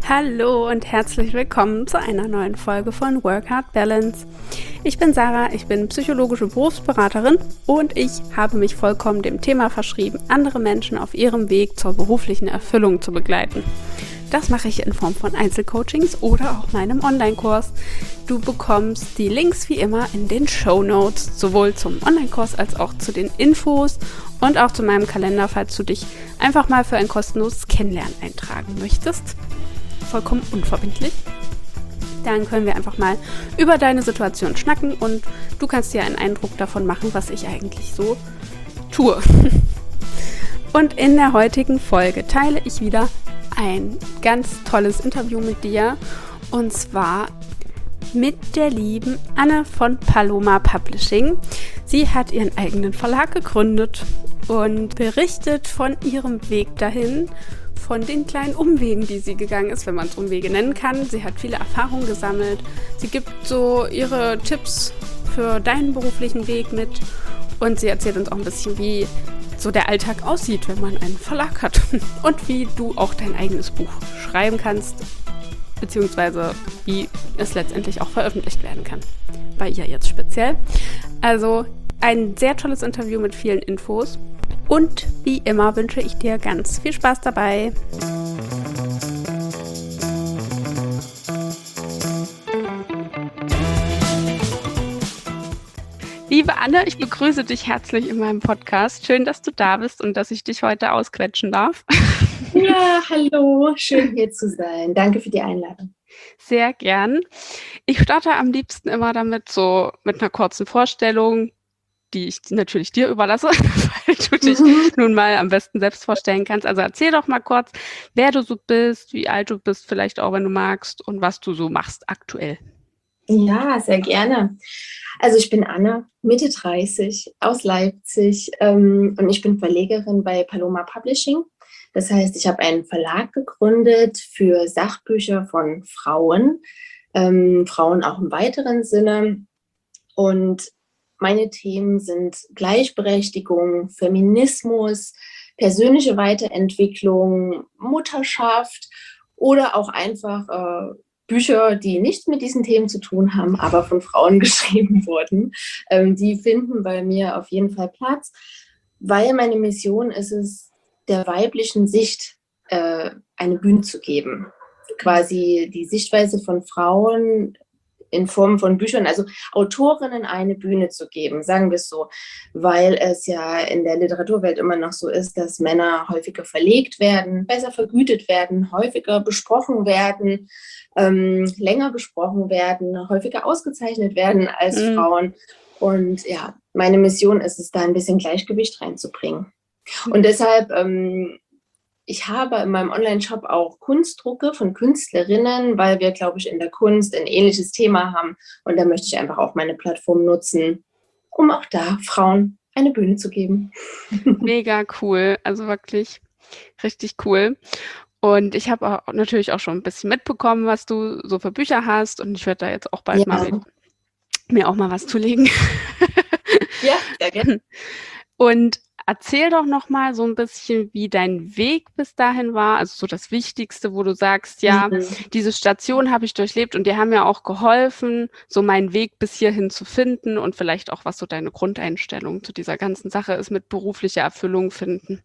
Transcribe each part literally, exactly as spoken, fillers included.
Hallo und herzlich willkommen zu einer neuen Folge von Work Hard Balance. Ich bin Sarah, ich bin psychologische Berufsberaterin und ich habe mich vollkommen dem Thema verschrieben, andere Menschen auf ihrem Weg zur beruflichen Erfüllung zu begleiten. Das mache ich in Form von Einzelcoachings oder auch meinem Online-Kurs. Du bekommst die Links wie immer in den Shownotes, sowohl zum Online-Kurs als auch zu den Infos und auch zu meinem Kalender, falls du dich einfach mal für ein kostenloses Kennenlernen eintragen möchtest. Vollkommen unverbindlich. Dann können wir einfach mal über deine Situation schnacken und du kannst dir einen Eindruck davon machen, was ich eigentlich so tue. Und in der heutigen Folge teile ich wieder ein ganz tolles Interview mit dir und zwar mit der lieben Anne von Paloma Publishing. Sie hat ihren eigenen Verlag gegründet und berichtet von ihrem Weg dahin, von den kleinen Umwegen, die sie gegangen ist, wenn man es Umwege nennen kann. Sie hat viele Erfahrungen gesammelt. Sie gibt so ihre Tipps für deinen beruflichen Weg mit und sie erzählt uns auch ein bisschen, wie so der Alltag aussieht, wenn man einen Verlag hat und wie du auch dein eigenes Buch schreiben kannst, beziehungsweise wie es letztendlich auch veröffentlicht werden kann. Bei ihr jetzt speziell. Also ein sehr tolles Interview mit vielen Infos. Und wie immer wünsche ich dir ganz viel Spaß dabei. Liebe Anne, ich begrüße dich herzlich in meinem Podcast. Schön, dass du da bist und dass ich dich heute ausquetschen darf. Ja, hallo, schön hier zu sein. Danke für die Einladung. Sehr gern. Ich starte am liebsten immer damit so mit einer kurzen Vorstellung, die ich natürlich dir überlasse, weil du dich mhm. nun mal am besten selbst vorstellen kannst. Also erzähl doch mal kurz, wer du so bist, wie alt du bist, vielleicht auch, wenn du magst, und was du so machst aktuell. Ja, sehr gerne. Also ich bin Anne, Mitte dreißig, aus Leipzig ähm, und ich bin Verlegerin bei Paloma Publishing. Das heißt, ich habe einen Verlag gegründet für Sachbücher von Frauen, ähm, Frauen auch im weiteren Sinne. Und meine Themen sind Gleichberechtigung, Feminismus, persönliche Weiterentwicklung, Mutterschaft oder auch einfach äh, Bücher, die nichts mit diesen Themen zu tun haben, aber von Frauen geschrieben wurden. Ähm, die finden bei mir auf jeden Fall Platz, weil meine Mission ist es, der weiblichen Sicht äh, eine Bühne zu geben. Quasi die Sichtweise von Frauen in Form von Büchern, also Autorinnen eine Bühne zu geben, sagen wir es so, weil es ja in der Literaturwelt immer noch so ist, dass Männer häufiger verlegt werden, besser vergütet werden, häufiger besprochen werden, ähm, länger besprochen werden, häufiger ausgezeichnet werden als mhm. Frauen. Und ja, meine Mission ist es, da ein bisschen Gleichgewicht reinzubringen. Mhm. Und deshalb ähm, ich habe in meinem Online-Shop auch Kunstdrucke von Künstlerinnen, weil wir, glaube ich, in der Kunst ein ähnliches Thema haben. Und da möchte ich einfach auch meine Plattform nutzen, um auch da Frauen eine Bühne zu geben. Mega cool, also wirklich richtig cool. Und ich habe auch natürlich auch schon ein bisschen mitbekommen, was du so für Bücher hast. Und ich werde da jetzt auch bald ja. mal mit, mir auch mal was zulegen. Ja, sehr gerne. Und erzähl doch noch mal so ein bisschen, wie dein Weg bis dahin war, also so das Wichtigste, wo du sagst, ja, mhm. diese Station habe ich durchlebt und die haben mir auch geholfen, so meinen Weg bis hierhin zu finden und vielleicht auch, was so deine Grundeinstellung zu dieser ganzen Sache ist, mit beruflicher Erfüllung finden.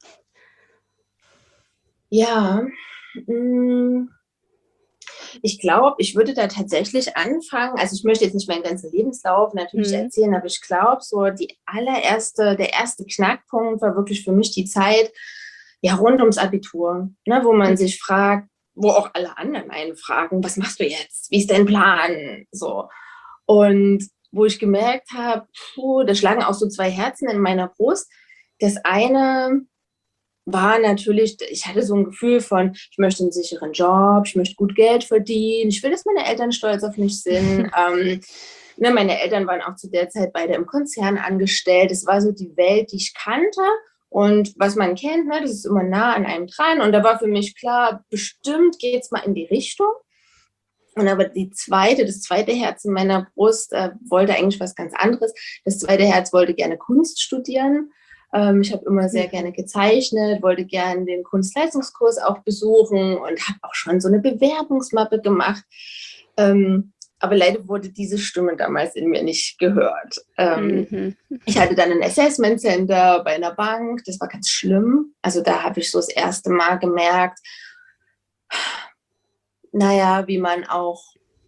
Ja, mh. Ich glaube, ich würde da tatsächlich anfangen, also ich möchte jetzt nicht meinen ganzen Lebenslauf natürlich mhm. erzählen, aber ich glaube, so die allererste, der erste Knackpunkt war wirklich für mich die Zeit, ja, rund ums Abitur, ne, wo man mhm. sich fragt, wo auch alle anderen einen fragen, was machst du jetzt? Wie ist dein Plan? So. Und wo ich gemerkt habe, puh, da schlagen auch so zwei Herzen in meiner Brust. Das eine war natürlich, ich hatte so ein Gefühl von, ich möchte einen sicheren Job, ich möchte gut Geld verdienen, ich will, dass meine Eltern stolz auf mich sind. ähm, ne, meine Eltern waren auch zu der Zeit beide im Konzern angestellt. Es war so die Welt, die ich kannte und was man kennt, ne, das ist immer nah an einem dran. Und da war für mich klar, bestimmt geht es mal in die Richtung. Und aber die zweite, das zweite Herz in meiner Brust äh, wollte eigentlich was ganz anderes. Das zweite Herz wollte gerne Kunst studieren. Ähm, ich habe immer sehr gerne gezeichnet, wollte gerne den Kunstleistungskurs auch besuchen und habe auch schon so eine Bewerbungsmappe gemacht. Ähm, aber leider wurde diese Stimme damals in mir nicht gehört. Ähm, Mhm. Ich hatte dann ein Assessment Center bei einer Bank, das war ganz schlimm. Also da habe ich so das erste Mal gemerkt, naja, wie man auch,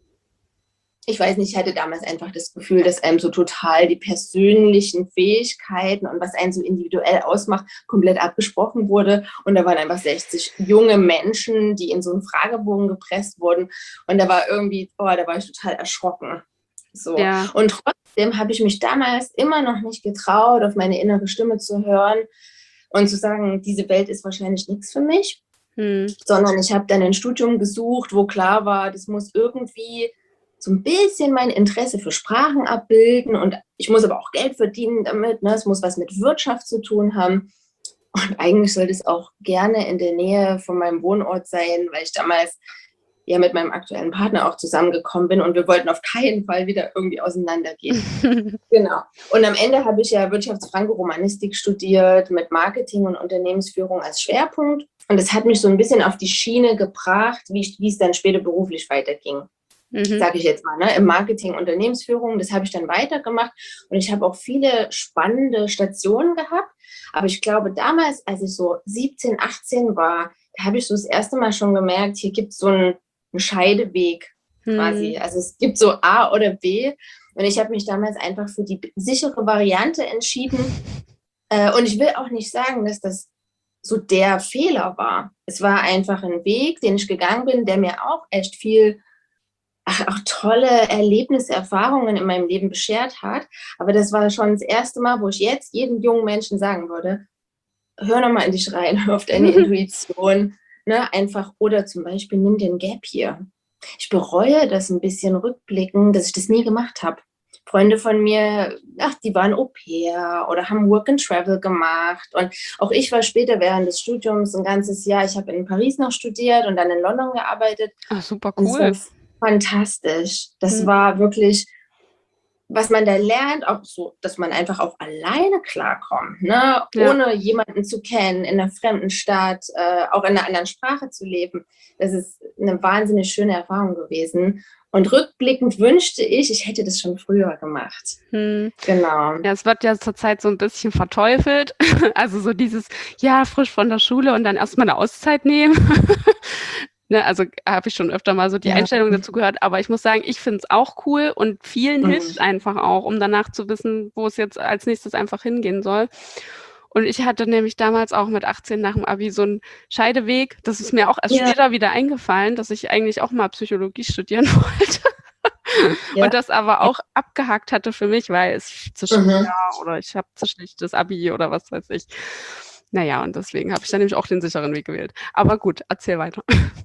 ich weiß nicht, ich hatte damals einfach das Gefühl, dass einem so total die persönlichen Fähigkeiten und was einen so individuell ausmacht, komplett abgesprochen wurde. Und da waren einfach sechzig junge Menschen, die in so einen Fragebogen gepresst wurden. Und da war irgendwie, oh, da war ich total erschrocken. So. Ja. Und trotzdem habe ich mich damals immer noch nicht getraut, auf meine innere Stimme zu hören und zu sagen, diese Welt ist wahrscheinlich nichts für mich. Hm. Sondern ich habe dann ein Studium gesucht, wo klar war, das muss irgendwie so ein bisschen mein Interesse für Sprachen abbilden und ich muss aber auch Geld verdienen damit, ne? Es muss was mit Wirtschaft zu tun haben und eigentlich sollte es auch gerne in der Nähe von meinem Wohnort sein, weil ich damals ja mit meinem aktuellen Partner auch zusammengekommen bin und wir wollten auf keinen Fall wieder irgendwie auseinandergehen. Genau. Und am Ende habe ich ja Wirtschafts-Franco-Romanistik studiert mit Marketing und Unternehmensführung als Schwerpunkt und das hat mich so ein bisschen auf die Schiene gebracht, wie, ich, wie es dann später beruflich weiterging. Mhm. Sage ich jetzt mal, ne, im Marketing, Unternehmensführung, das habe ich dann weitergemacht und ich habe auch viele spannende Stationen gehabt, aber ich glaube damals, als ich so siebzehn, achtzehn war, da habe ich so das erste Mal schon gemerkt, hier gibt es so einen, einen Scheideweg quasi, mhm. Also es gibt so A oder B und ich habe mich damals einfach für die sichere Variante entschieden äh, und ich will auch nicht sagen, dass das so der Fehler war. Es war einfach ein Weg, den ich gegangen bin, der mir auch echt viel Ach, auch tolle Erlebnisse, Erfahrungen in meinem Leben beschert hat. Aber das war schon das erste Mal, wo ich jetzt jedem jungen Menschen sagen würde, hör nochmal in dich rein, hör auf deine Intuition. Ne? Einfach, oder zum Beispiel, nimm den Gap hier. Ich bereue das ein bisschen rückblickend, dass ich das nie gemacht habe. Freunde von mir, ach, die waren Au-pair oder haben Work and Travel gemacht. Und auch ich war später während des Studiums ein ganzes Jahr, ich habe in Paris noch studiert und dann in London gearbeitet. Ach, super cool. Fantastisch. Das hm. war wirklich, was man da lernt, auch so, dass man einfach auch alleine klarkommt, ne? Ja. Ohne jemanden zu kennen, in einer fremden Stadt, äh, auch in einer anderen Sprache zu leben. Das ist eine wahnsinnig schöne Erfahrung gewesen. Und rückblickend wünschte ich, ich hätte das schon früher gemacht. Hm. Genau. Ja, es wird ja zurzeit so ein bisschen verteufelt. Also so dieses, ja, frisch von der Schule und dann erstmal eine Auszeit nehmen. Ne, also habe ich schon öfter mal so die ja. Einstellung dazu gehört, aber ich muss sagen, ich finde es auch cool und vielen mhm. hilft einfach auch, um danach zu wissen, wo es jetzt als nächstes einfach hingehen soll. Und ich hatte nämlich damals auch mit achtzehn nach dem Abi so einen Scheideweg. Das ist mir auch erst ja. später wieder eingefallen, dass ich eigentlich auch mal Psychologie studieren wollte. Ja. Und das aber auch abgehakt hatte für mich, weil es zu schwer mhm. oder ich habe zu schlechtes Abi oder was weiß ich. Naja, und deswegen habe ich dann nämlich auch den sicheren Weg gewählt. Aber gut, erzähl weiter.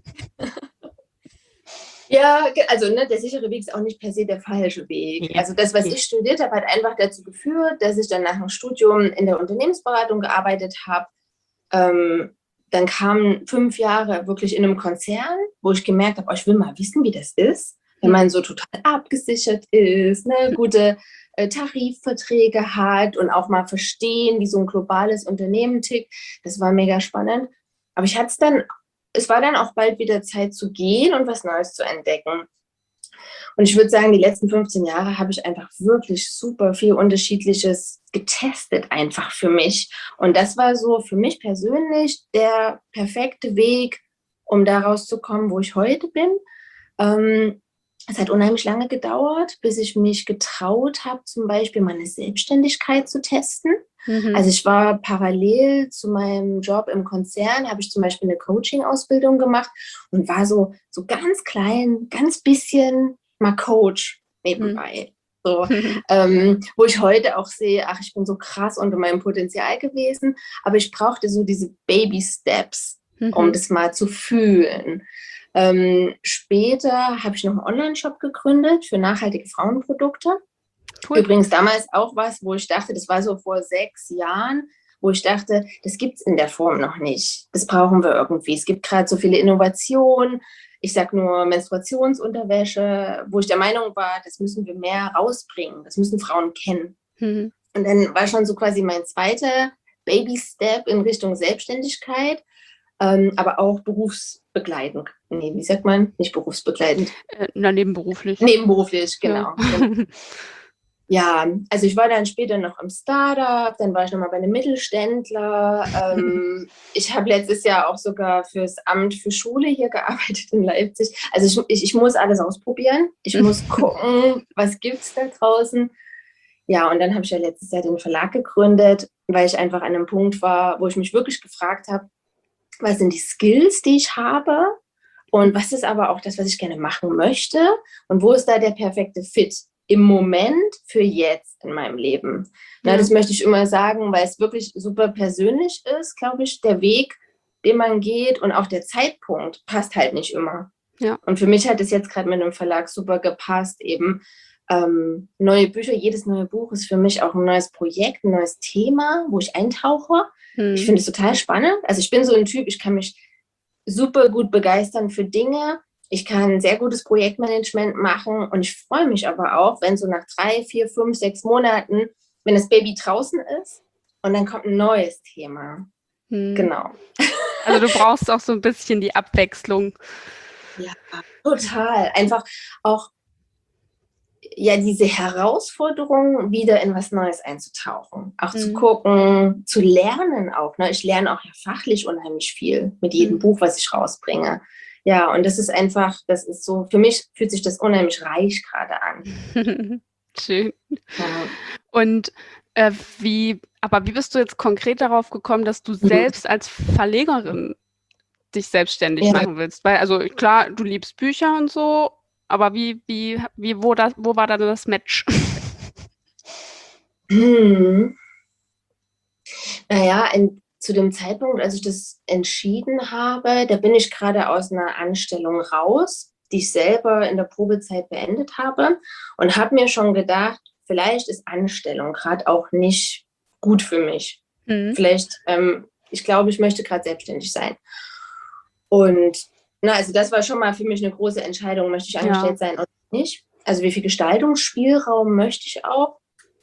Ja, also ne, der sichere Weg ist auch nicht per se der falsche Weg. Ja. Also das, was ich studiert habe, hat einfach dazu geführt, dass ich dann nach dem Studium in der Unternehmensberatung gearbeitet habe. Ähm, dann kamen fünf Jahre wirklich in einem Konzern, wo ich gemerkt habe, oh, ich will mal wissen, wie das ist, wenn man so total abgesichert ist, ne, gute äh, Tarifverträge hat und auch mal verstehen, wie so ein globales Unternehmen tickt. Das war mega spannend. Aber ich hatte es dann, es war dann auch bald wieder Zeit zu gehen und was Neues zu entdecken. Und ich würde sagen, die letzten fünfzehn Jahre habe ich einfach wirklich super viel Unterschiedliches getestet einfach für mich. Und das war so für mich persönlich der perfekte Weg, um da rauszukommen, wo ich heute bin. Ähm, Es hat unheimlich lange gedauert, bis ich mich getraut habe, zum Beispiel meine Selbstständigkeit zu testen. Mhm. Also ich war parallel zu meinem Job im Konzern, habe ich zum Beispiel eine Coaching-Ausbildung gemacht und war so, so ganz klein, ganz bisschen mal Coach nebenbei. Mhm. So, ähm, wo ich heute auch sehe, ach, ich bin so krass unter meinem Potenzial gewesen, aber ich brauchte so diese Baby-Steps, mhm. um das mal zu fühlen. Ähm, später habe ich noch einen Online-Shop gegründet für nachhaltige Frauenprodukte. Cool. Übrigens damals auch was, wo ich dachte, das war so vor sechs Jahren, wo ich dachte, das gibt es in der Form noch nicht. Das brauchen wir irgendwie. Es gibt gerade so viele Innovationen. Ich sage nur Menstruationsunterwäsche, wo ich der Meinung war, das müssen wir mehr rausbringen. Das müssen Frauen kennen. Mhm. Und dann war schon so quasi mein zweiter Baby-Step in Richtung Selbstständigkeit, ähm, aber auch berufsbegleitend. Nee, wie sagt man? Nicht berufsbegleitend. Äh, na, nebenberuflich. Nebenberuflich, genau. Ja. genau. Ja, also ich war dann später noch im Startup, dann war ich nochmal bei einem Mittelständler. Ähm, ich habe letztes Jahr auch sogar fürs Amt für Schule hier gearbeitet in Leipzig. Also ich, ich, ich muss alles ausprobieren. Ich muss gucken, was gibt es da draußen. Ja, und dann habe ich ja letztes Jahr den Verlag gegründet, weil ich einfach an einem Punkt war, wo ich mich wirklich gefragt habe, was sind die Skills, die ich habe und was ist aber auch das, was ich gerne machen möchte und wo ist da der perfekte Fit im Moment für jetzt in meinem Leben. Ja. Na, das möchte ich immer sagen, weil es wirklich super persönlich ist, glaube ich, der Weg, den man geht und auch der Zeitpunkt passt halt nicht immer. Ja. Und für mich hat es jetzt gerade mit einem Verlag super gepasst, eben ähm, neue Bücher, jedes neue Buch ist für mich auch ein neues Projekt, ein neues Thema, wo ich eintauche. Hm. Ich finde es total spannend. Also ich bin so ein Typ, ich kann mich super gut begeistern für Dinge. Ich kann sehr gutes Projektmanagement machen und ich freue mich aber auch, wenn so nach drei, vier, fünf, sechs Monaten, wenn das Baby draußen ist und dann kommt ein neues Thema. Hm. Genau. Also du brauchst auch so ein bisschen die Abwechslung. Ja, total. Einfach auch ja diese Herausforderung, wieder in was Neues einzutauchen. Auch mhm. zu gucken, zu lernen auch. Ne? Ich lerne auch ja fachlich unheimlich viel mit jedem mhm. Buch, was ich rausbringe. Ja, und das ist einfach, das ist so, für mich fühlt sich das unheimlich reich gerade an. Schön. Ja. Und äh, wie, aber wie bist du jetzt konkret darauf gekommen, dass du mhm. selbst als Verlegerin dich selbstständig ja. machen willst? Weil, also klar, du liebst Bücher und so, aber wie, wie, wie, wo, das, wo war da das Match? Hm. Naja, in, zu dem Zeitpunkt, als ich das entschieden habe, da bin ich gerade aus einer Anstellung raus, die ich selber in der Probezeit beendet habe und habe mir schon gedacht, vielleicht ist Anstellung gerade auch nicht gut für mich. Mhm. Vielleicht, ähm, ich glaube, ich möchte gerade selbstständig sein. Und na, also das war schon mal für mich eine große Entscheidung, möchte ich angestellt ja. sein oder nicht. Also wie viel Gestaltungsspielraum möchte ich auch?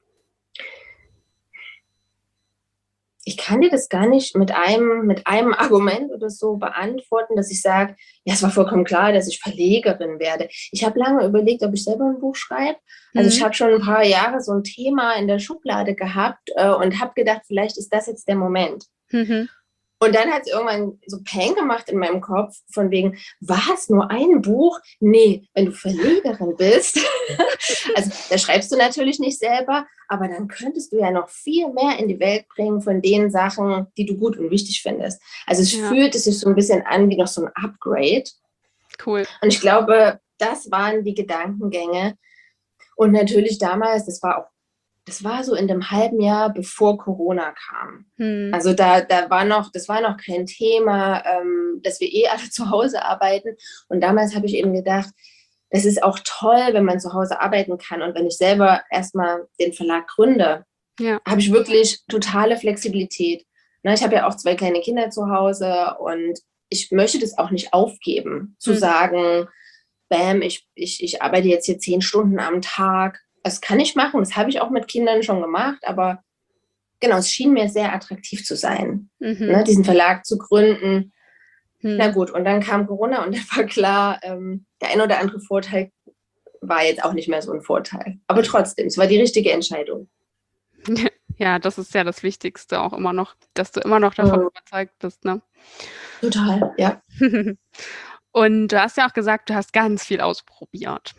Ich kann dir das gar nicht mit einem, mit einem Argument oder so beantworten, dass ich sage, ja, es war vollkommen klar, dass ich Verlegerin werde. Ich habe lange überlegt, ob ich selber ein Buch schreibe. Also mhm. ich habe schon ein paar Jahre so ein Thema in der Schublade gehabt äh, und habe gedacht, vielleicht ist das jetzt der Moment. Mhm. Und dann hat es irgendwann so Peng gemacht in meinem Kopf, von wegen, was, nur ein Buch? Nee, wenn du Verlegerin bist, also da schreibst du natürlich nicht selber, aber dann könntest du ja noch viel mehr in die Welt bringen von den Sachen, die du gut und wichtig findest. Also es ja. fühlt sich so ein bisschen an wie noch so ein Upgrade. Cool. Und ich glaube, das waren die Gedankengänge. Und natürlich damals, das war auch Das war so in dem halben Jahr, bevor Corona kam. Hm. Also da, da war noch, das war noch kein Thema, ähm, dass wir eh alle zu Hause arbeiten. Und damals habe ich eben gedacht, das ist auch toll, wenn man zu Hause arbeiten kann. Und wenn ich selber erstmal den Verlag gründe, ja. habe ich wirklich totale Flexibilität. Na, ich habe ja auch zwei kleine Kinder zu Hause und ich möchte das auch nicht aufgeben, zu hm. sagen, bam, ich, ich, ich arbeite jetzt hier zehn Stunden am Tag. Das kann ich machen, das habe ich auch mit Kindern schon gemacht, aber genau, es schien mir sehr attraktiv zu sein, mhm. ne, diesen Verlag zu gründen. Mhm. Na gut, und dann kam Corona und dann war klar, ähm, der ein oder andere Vorteil war jetzt auch nicht mehr so ein Vorteil. Aber trotzdem, es war die richtige Entscheidung. Ja, das ist ja das Wichtigste auch immer noch, dass du immer noch davon mhm. überzeugt bist, ne? Total, ja. Und du hast ja auch gesagt, du hast ganz viel ausprobiert.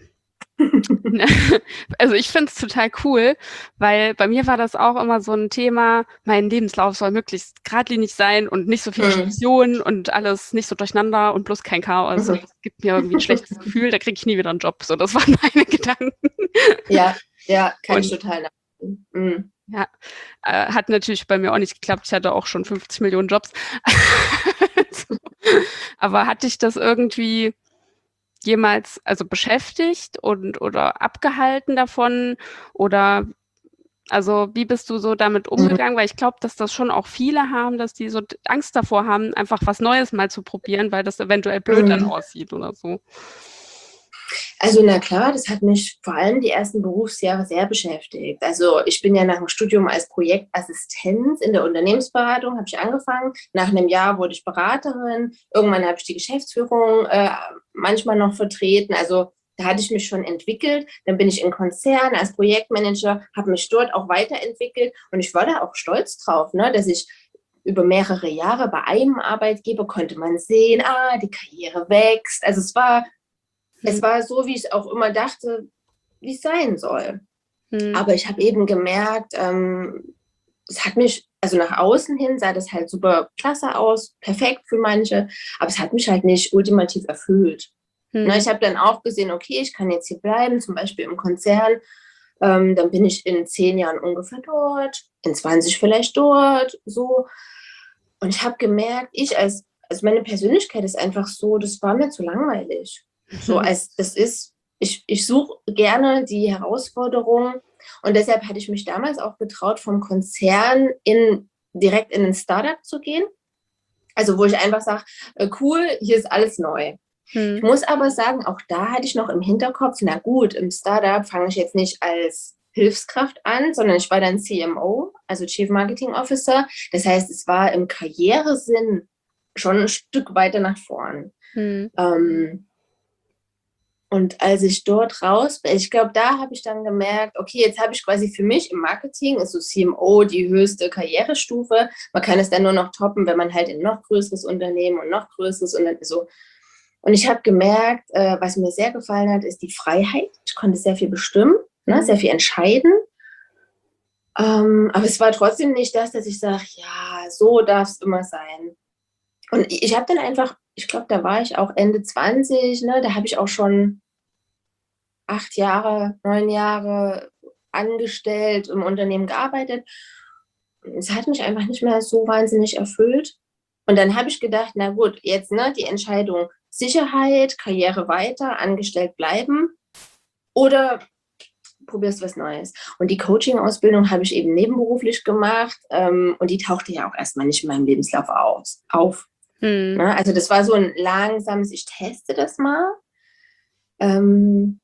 Also ich finde es total cool, weil bei mir war das auch immer so ein Thema, mein Lebenslauf soll möglichst geradlinig sein und nicht so viele mhm. Stationen und alles nicht so durcheinander und bloß kein Chaos. Mhm. Das gibt mir irgendwie ein schlechtes Gefühl, da kriege ich nie wieder einen Job. So, das waren meine Gedanken. Ja, ja, kann und, ich total nachvollziehen. Mhm. Ja, äh, hat natürlich bei mir auch nicht geklappt. Ich hatte auch schon fünfzig Millionen Jobs. So. Aber hatte ich das irgendwie jemals also beschäftigt und oder abgehalten davon oder also wie bist du so damit umgegangen? Weil ich glaube, dass das schon auch viele haben, dass die so Angst davor haben, einfach was Neues mal zu probieren, weil das eventuell blöd dann aussieht oder so. Also na klar, das hat mich vor allem die ersten Berufsjahre sehr beschäftigt. Also ich bin ja nach dem Studium als Projektassistenz in der Unternehmensberatung, habe ich angefangen. Nach einem Jahr wurde ich Beraterin. Irgendwann habe ich die Geschäftsführung äh, manchmal noch vertreten. Also da hatte ich mich schon entwickelt. Dann bin ich in Konzern als Projektmanager, habe mich dort auch weiterentwickelt. Und ich war da auch stolz drauf, ne, dass ich über mehrere Jahre bei einem Arbeitgeber konnte man sehen, ah, die Karriere wächst. Also es war Es war so, wie ich auch immer dachte, wie es sein soll. Hm. Aber ich habe eben gemerkt, ähm, es hat mich, also nach außen hin sah das halt super klasse aus, perfekt für manche, aber es hat mich halt nicht ultimativ erfüllt. Hm. Na, ich habe dann auch gesehen, okay, ich kann jetzt hier bleiben, zum Beispiel im Konzern, ähm, dann bin ich in zehn Jahren ungefähr dort, in zwanzig vielleicht dort, so. Und ich habe gemerkt, ich als, also meine Persönlichkeit ist einfach so, das war mir zu langweilig. So als das ist, ich, ich suche gerne die Herausforderung und deshalb hatte ich mich damals auch getraut, vom Konzern in, direkt in ein Startup zu gehen. Also wo ich einfach sage, äh, cool, hier ist alles neu. Hm. Ich muss aber sagen, auch da hatte ich noch im Hinterkopf, na gut, im Startup fange ich jetzt nicht als Hilfskraft an, sondern ich war dann C M O, also Chief Marketing Officer. Das heißt, es war im Karrieresinn schon ein Stück weiter nach vorn. Hm. Ähm, Und als ich dort raus bin, ich glaube, da habe ich dann gemerkt, okay, jetzt habe ich quasi für mich im Marketing, ist so C M O die höchste Karrierestufe. Man kann es dann nur noch toppen, wenn man halt in noch größeres Unternehmen und noch größeres und so. Und ich habe gemerkt, äh, was mir sehr gefallen hat, ist die Freiheit. Ich konnte sehr viel bestimmen, ne, sehr viel entscheiden. Ähm, aber es war trotzdem nicht das, dass ich sage, ja, so darf es immer sein. Und ich habe dann einfach, ich glaube, da war ich auch Ende zwanzig, ne, da habe ich auch schon acht Jahre, neun Jahre angestellt, im Unternehmen gearbeitet. Es hat mich einfach nicht mehr so wahnsinnig erfüllt. Und dann habe ich gedacht, na gut, jetzt ne, die Entscheidung Sicherheit, Karriere weiter, angestellt bleiben oder probierst was Neues. Und die Coaching-Ausbildung habe ich eben nebenberuflich gemacht ähm, und die tauchte ja auch erstmal nicht in meinem Lebenslauf aus, auf. Hm. Na, also das war so ein langsames, ich teste das mal. Ähm,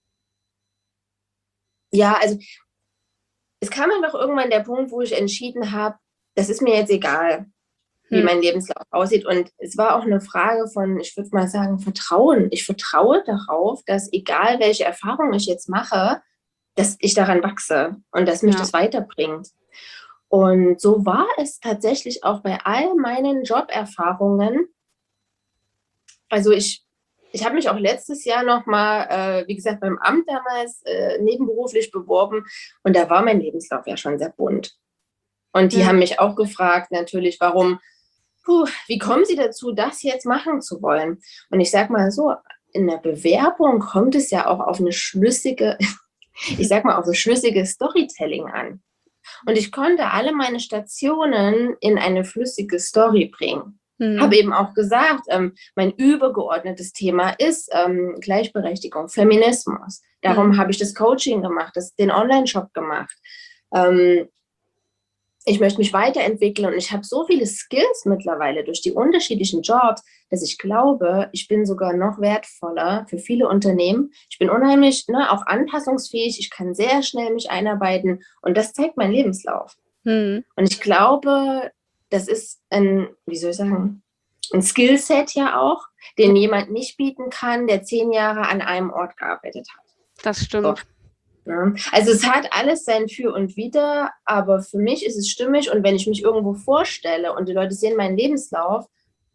Ja, also es kam einfach irgendwann der Punkt, wo ich entschieden habe, das ist mir jetzt egal, wie hm. mein Lebenslauf aussieht. Und es war auch eine Frage von, ich würde mal sagen, Vertrauen. Ich vertraue darauf, dass egal welche Erfahrung ich jetzt mache, dass ich daran wachse und dass mich ja. das weiterbringt. Und so war es tatsächlich auch bei all meinen Joberfahrungen. Also ich Ich habe mich auch letztes Jahr nochmal, äh, wie gesagt, beim Amt damals äh, nebenberuflich beworben und da war mein Lebenslauf ja schon sehr bunt. Und die ja. haben mich auch gefragt natürlich, warum, puh, wie kommen Sie dazu, das jetzt machen zu wollen? Und ich sage mal so, in der Bewerbung kommt es ja auch auf eine schlüssige, ich sag mal, auf ein schlüssiges Storytelling an. Und ich konnte alle meine Stationen in eine flüssige Story bringen. Hm. Habe eben auch gesagt, ähm, mein übergeordnetes Thema ist ähm, Gleichberechtigung, Feminismus. Darum hm. habe ich das Coaching gemacht, das, den Online-Shop gemacht. Ähm, ich möchte mich weiterentwickeln und ich habe so viele Skills mittlerweile durch die unterschiedlichen Jobs, dass ich glaube, ich bin sogar noch wertvoller für viele Unternehmen. Ich bin unheimlich ne, auch anpassungsfähig, ich kann sehr schnell mich einarbeiten und das zeigt mein Lebenslauf. Hm. Und ich glaube, das ist ein, wie soll ich sagen, ein Skillset ja auch, den jemand nicht bieten kann, der zehn Jahre an einem Ort gearbeitet hat. Das stimmt. So, ja. Also es hat alles sein Für und Wider, aber für mich ist es stimmig und wenn ich mich irgendwo vorstelle und die Leute sehen meinen Lebenslauf,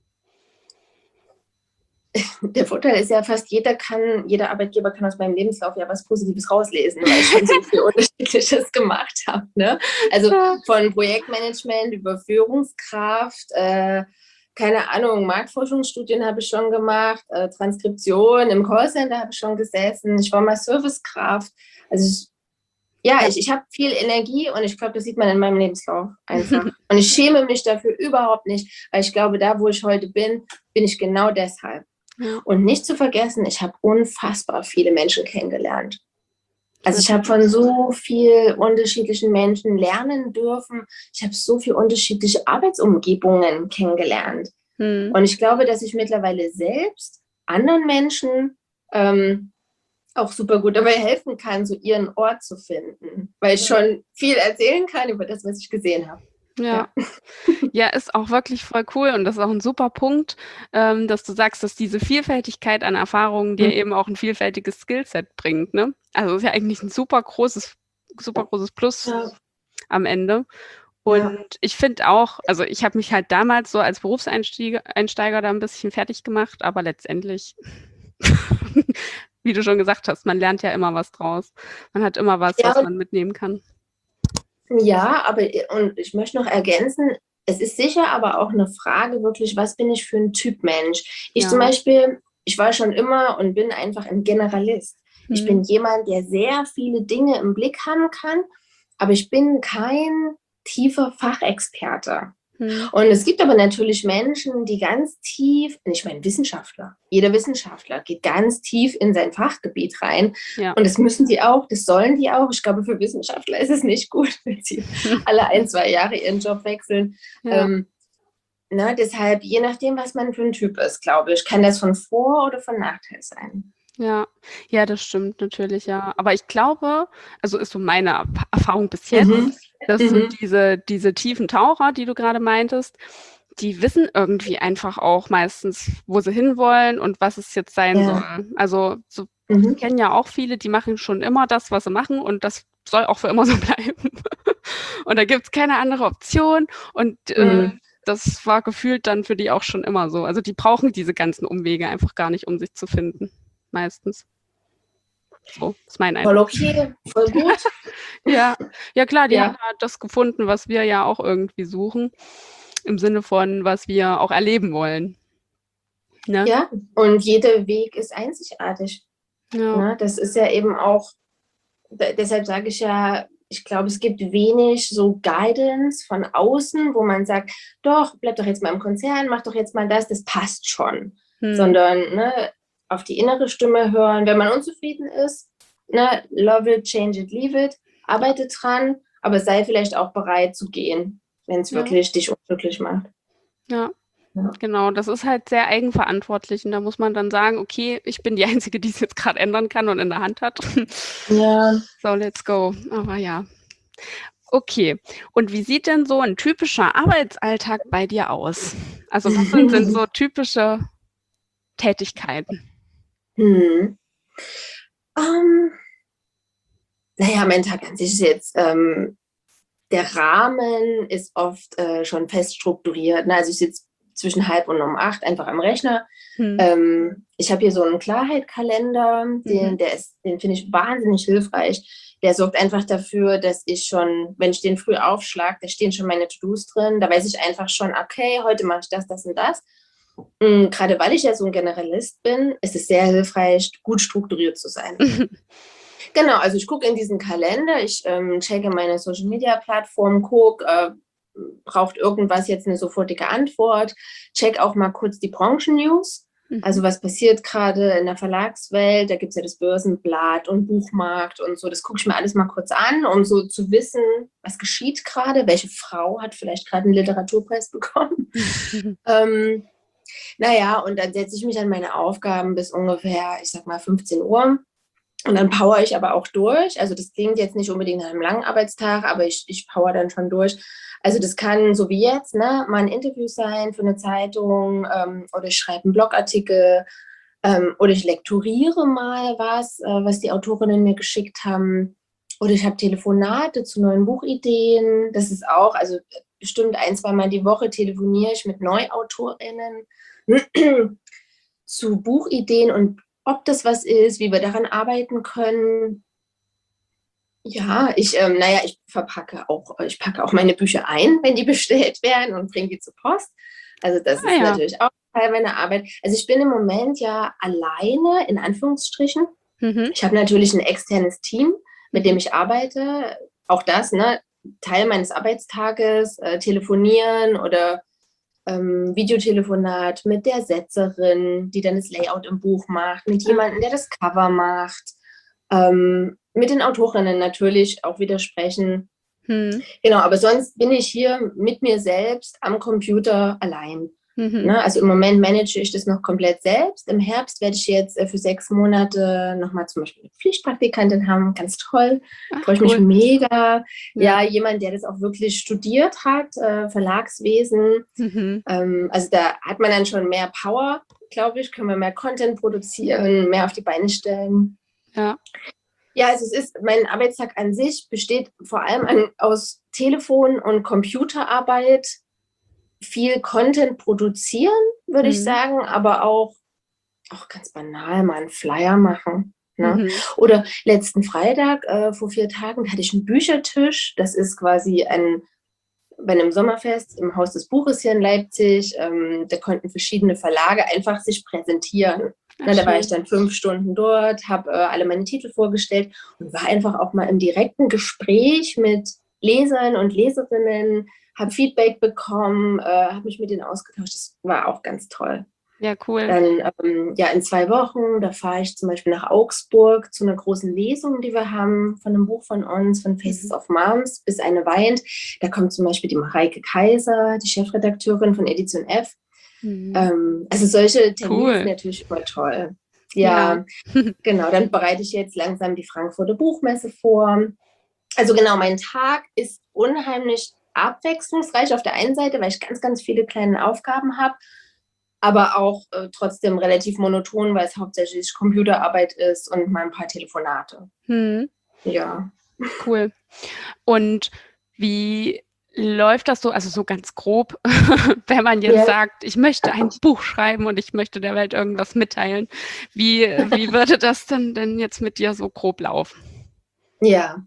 der Vorteil ist ja fast, jeder kann, jeder Arbeitgeber kann aus meinem Lebenslauf ja was Positives rauslesen, weil ich schon so viel Unterschiedliches gemacht habe. Ne? Also von Projektmanagement über Führungskraft, äh, keine Ahnung, Marktforschungsstudien habe ich schon gemacht, äh, Transkription, im Callcenter habe ich schon gesessen, ich war mal Servicekraft. Also ich, ja, ich, ich habe viel Energie und ich glaube, das sieht man in meinem Lebenslauf einfach. Und ich schäme mich dafür überhaupt nicht, weil ich glaube, da, wo ich heute bin, bin ich genau deshalb. Und nicht zu vergessen, ich habe unfassbar viele Menschen kennengelernt. Also ich habe von so vielen unterschiedlichen Menschen lernen dürfen. Ich habe so viele unterschiedliche Arbeitsumgebungen kennengelernt. Hm. Und ich glaube, dass ich mittlerweile selbst anderen Menschen ähm, auch super gut dabei helfen kann, so ihren Ort zu finden, weil ich schon viel erzählen kann über das, was ich gesehen habe. Ja. Ja. Ja, ist auch wirklich voll cool und das ist auch ein super Punkt, ähm, dass du sagst, dass diese Vielfältigkeit an Erfahrungen dir eben auch ein vielfältiges Skillset bringt, ne? Also, ist ja eigentlich ein super großes super großes Plus Ja. am Ende. Ja. Und ich finde auch also, ich habe mich halt damals so als Berufseinsteiger Einsteiger da ein bisschen fertig gemacht, aber letztendlich, wie du schon gesagt hast, man lernt ja immer was draus. Man hat immer was, was Ja, man mitnehmen kann. ja, aber und ich möchte noch ergänzen, es ist sicher aber auch eine Frage wirklich, was bin ich für ein Typ Mensch? Ich zum Ja. Beispiel, ich war schon immer und bin einfach ein Generalist. Ich bin Mhm. jemand, der sehr viele Dinge im Blick haben kann, aber ich bin kein tiefer Fachexperte. Mhm. Und es gibt aber natürlich Menschen, die ganz tief, ich meine Wissenschaftler, jeder Wissenschaftler geht ganz tief in sein Fachgebiet rein. Ja. Und das müssen die auch, das sollen die auch. Ich glaube, für Wissenschaftler ist es nicht gut, wenn sie alle ein, zwei Jahre ihren Job wechseln. Ja. Ähm, ne, deshalb, je nachdem, was man für ein Typ ist, glaube ich, kann das von Vor- oder von Nachteil sein. Ja, ja, das stimmt natürlich, ja. Aber ich glaube, also ist so meine Erf Erfahrung bis jetzt, Mhm. dass so Mhm. diese diese tiefen Taucher, die du gerade meintest, die wissen irgendwie einfach auch meistens, wo sie hinwollen und was es jetzt sein Ja. soll. Also, so ich Mhm. kenne ja auch viele, die machen schon immer das, was sie machen und das soll auch für immer so bleiben. Und da gibt's keine andere Option und, äh, Mhm. das war gefühlt dann für die auch schon immer so. Also, die brauchen diese ganzen Umwege einfach gar nicht, um sich zu finden, meistens. So ist mein Voll Eindruck. okay, voll gut. Ja, ja klar, die haben Ja. da das gefunden, was wir ja auch irgendwie suchen, im Sinne von, was wir auch erleben wollen, ne? Ja, und jeder Weg ist einzigartig. Ja. Ne? Das ist ja eben auch, da, deshalb sage ich ja, ich glaube, es gibt wenig so Guidance von außen, wo man sagt, doch, bleib doch jetzt mal im Konzern, mach doch jetzt mal das, das passt schon. Mhm. Sondern ne, auf die innere Stimme hören, wenn man unzufrieden ist, ne, love it, change it, leave it, arbeite dran, aber sei vielleicht auch bereit zu gehen, wenn es Ja, wirklich dich unglücklich macht. ja, Ja. genau. Das ist halt sehr eigenverantwortlich und da muss man dann sagen: „Okay, ich bin die Einzige, die es jetzt gerade ändern kann und in der Hand hat. Ja. So, let's go.“ Aber ja. Okay. Und wie sieht denn so ein typischer Arbeitsalltag bei dir aus? Also, was sind denn so typische Tätigkeiten? Hm. Ähm, naja, mein Tag an sich ist jetzt, ähm, der Rahmen ist oft äh, schon fest strukturiert. Ne? Also ich sitze zwischen halb und um acht einfach am Rechner. Mhm. Ähm, ich habe hier so einen Klarheit-Kalender, den, Mhm. der ist, den finde ich wahnsinnig hilfreich. Der sorgt einfach dafür, dass ich schon, wenn ich den früh aufschlage, da stehen schon meine To-Dos drin. Da weiß ich einfach schon, okay, heute mache ich das, das und das. Und gerade weil ich ja so ein Generalist bin, ist es sehr hilfreich, gut strukturiert zu sein. Genau, also ich gucke in diesen Kalender, ich ähm, checke meine Social-Media-Plattform, gucke, äh, braucht irgendwas jetzt eine sofortige Antwort, check auch mal kurz die Branchen-News, Mhm. also was passiert gerade in der Verlagswelt, da gibt es ja das Börsenblatt und Buchmarkt und so, das gucke ich mir alles mal kurz an, um so zu wissen, was geschieht gerade, welche Frau hat vielleicht gerade einen Literaturpreis bekommen. ähm, naja, und dann setze ich mich an meine Aufgaben bis ungefähr, ich sag mal, fünfzehn Uhr. Und dann power ich aber auch durch. Also das klingt jetzt nicht unbedingt nach einem langen Arbeitstag, aber ich, ich power dann schon durch. Also das kann so wie jetzt, ne, mal ein Interview sein für eine Zeitung ähm, oder ich schreibe einen Blogartikel ähm, oder ich lektoriere mal was, äh, was die Autorinnen mir geschickt haben. Oder ich habe Telefonate zu neuen Buchideen. Das ist auch, also bestimmt ein, zweimal die Woche telefoniere ich mit Neuautorinnen zu Buchideen und ob das was ist, wie wir daran arbeiten können. Ja, ich, ähm, naja, ich verpacke auch, ich packe auch meine Bücher ein, wenn die bestellt werden und bringe die zur Post. Also das Ah ist ja. natürlich auch Teil meiner Arbeit. Also ich bin im Moment ja alleine, in Anführungsstrichen. Mhm. Ich habe natürlich ein externes Team, mit dem Mhm. ich arbeite. Auch das, ne, Teil meines Arbeitstages, äh, telefonieren oder ähm, Videotelefonat mit der Setzerin, die dann das Layout im Buch macht, mit Ah. jemandem, der das Cover macht, ähm, mit den Autorinnen natürlich auch wieder sprechen. Mhm. Genau, aber sonst bin ich hier mit mir selbst am Computer allein. Mhm. Ne? Also im Moment manage ich das noch komplett selbst. Im Herbst werde ich jetzt äh, für sechs Monate nochmal zum Beispiel eine Pflichtpraktikantin haben. Ganz toll. Ach, Freue ich mich cool. mega. Ja, Ja. jemand, der das auch wirklich studiert hat, äh, Verlagswesen. Mhm. Ähm, also da hat man dann schon mehr Power, glaube ich. Können wir mehr Content produzieren, mehr auf die Beine stellen. Ja. Ja, also es ist, mein Arbeitstag an sich besteht vor allem an, aus Telefon- und Computerarbeit, viel Content produzieren, würde ich Mhm. sagen, aber auch, auch ganz banal mal einen Flyer machen. Ne? Mhm. Oder letzten Freitag, äh, vor vier Tagen, hatte ich einen Büchertisch. Das ist quasi ein, bei einem Sommerfest im Haus des Buches hier in Leipzig. Ähm, da konnten verschiedene Verlage einfach sich präsentieren. Ach, Na, da war schön. ich dann fünf Stunden dort, habe äh, alle meine Titel vorgestellt und war einfach auch mal im direkten Gespräch mit Lesern und Leserinnen, habe Feedback bekommen, äh, habe mich mit denen ausgetauscht. Das war auch ganz toll. Ja, cool. Dann ähm, ja, in zwei Wochen, da fahre ich zum Beispiel nach Augsburg zu einer großen Lesung, die wir haben von einem Buch von uns, von Faces Mhm. of Moms, Bis eine weint. Da kommt zum Beispiel die Mareike Kaiser, die Chefredakteurin von Edition F. Mhm. Ähm, also solche Termine Cool. sind natürlich immer toll. Ja. Ja, genau. Dann bereite ich jetzt langsam die Frankfurter Buchmesse vor. Also genau, mein Tag ist unheimlich abwechslungsreich auf der einen Seite, weil ich ganz, ganz viele kleine Aufgaben habe, aber auch äh, trotzdem relativ monoton, weil es hauptsächlich Computerarbeit ist und mal ein paar Telefonate. Mhm. Ja. Cool. Und wie läuft das so, also so ganz grob, wenn man jetzt Ja. sagt, ich möchte ein Buch schreiben und ich möchte der Welt irgendwas mitteilen. Wie, wie würde das denn, denn jetzt mit dir so grob laufen? Ja.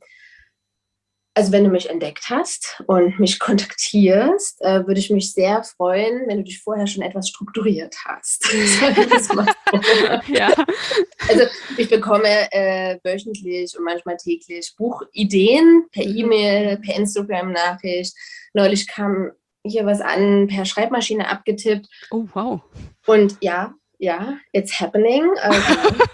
Also wenn du mich entdeckt hast und mich kontaktierst, äh, würde ich mich sehr freuen, wenn du dich vorher schon etwas strukturiert hast. Sagen wir es mal so. Ja. Also ich bekomme äh, wöchentlich und manchmal täglich Buchideen per Mhm. E-Mail, per Instagram-Nachricht. Neulich kam hier was an, per Schreibmaschine abgetippt. Oh, wow. Und ja, ja, it's happening. Äh, genau.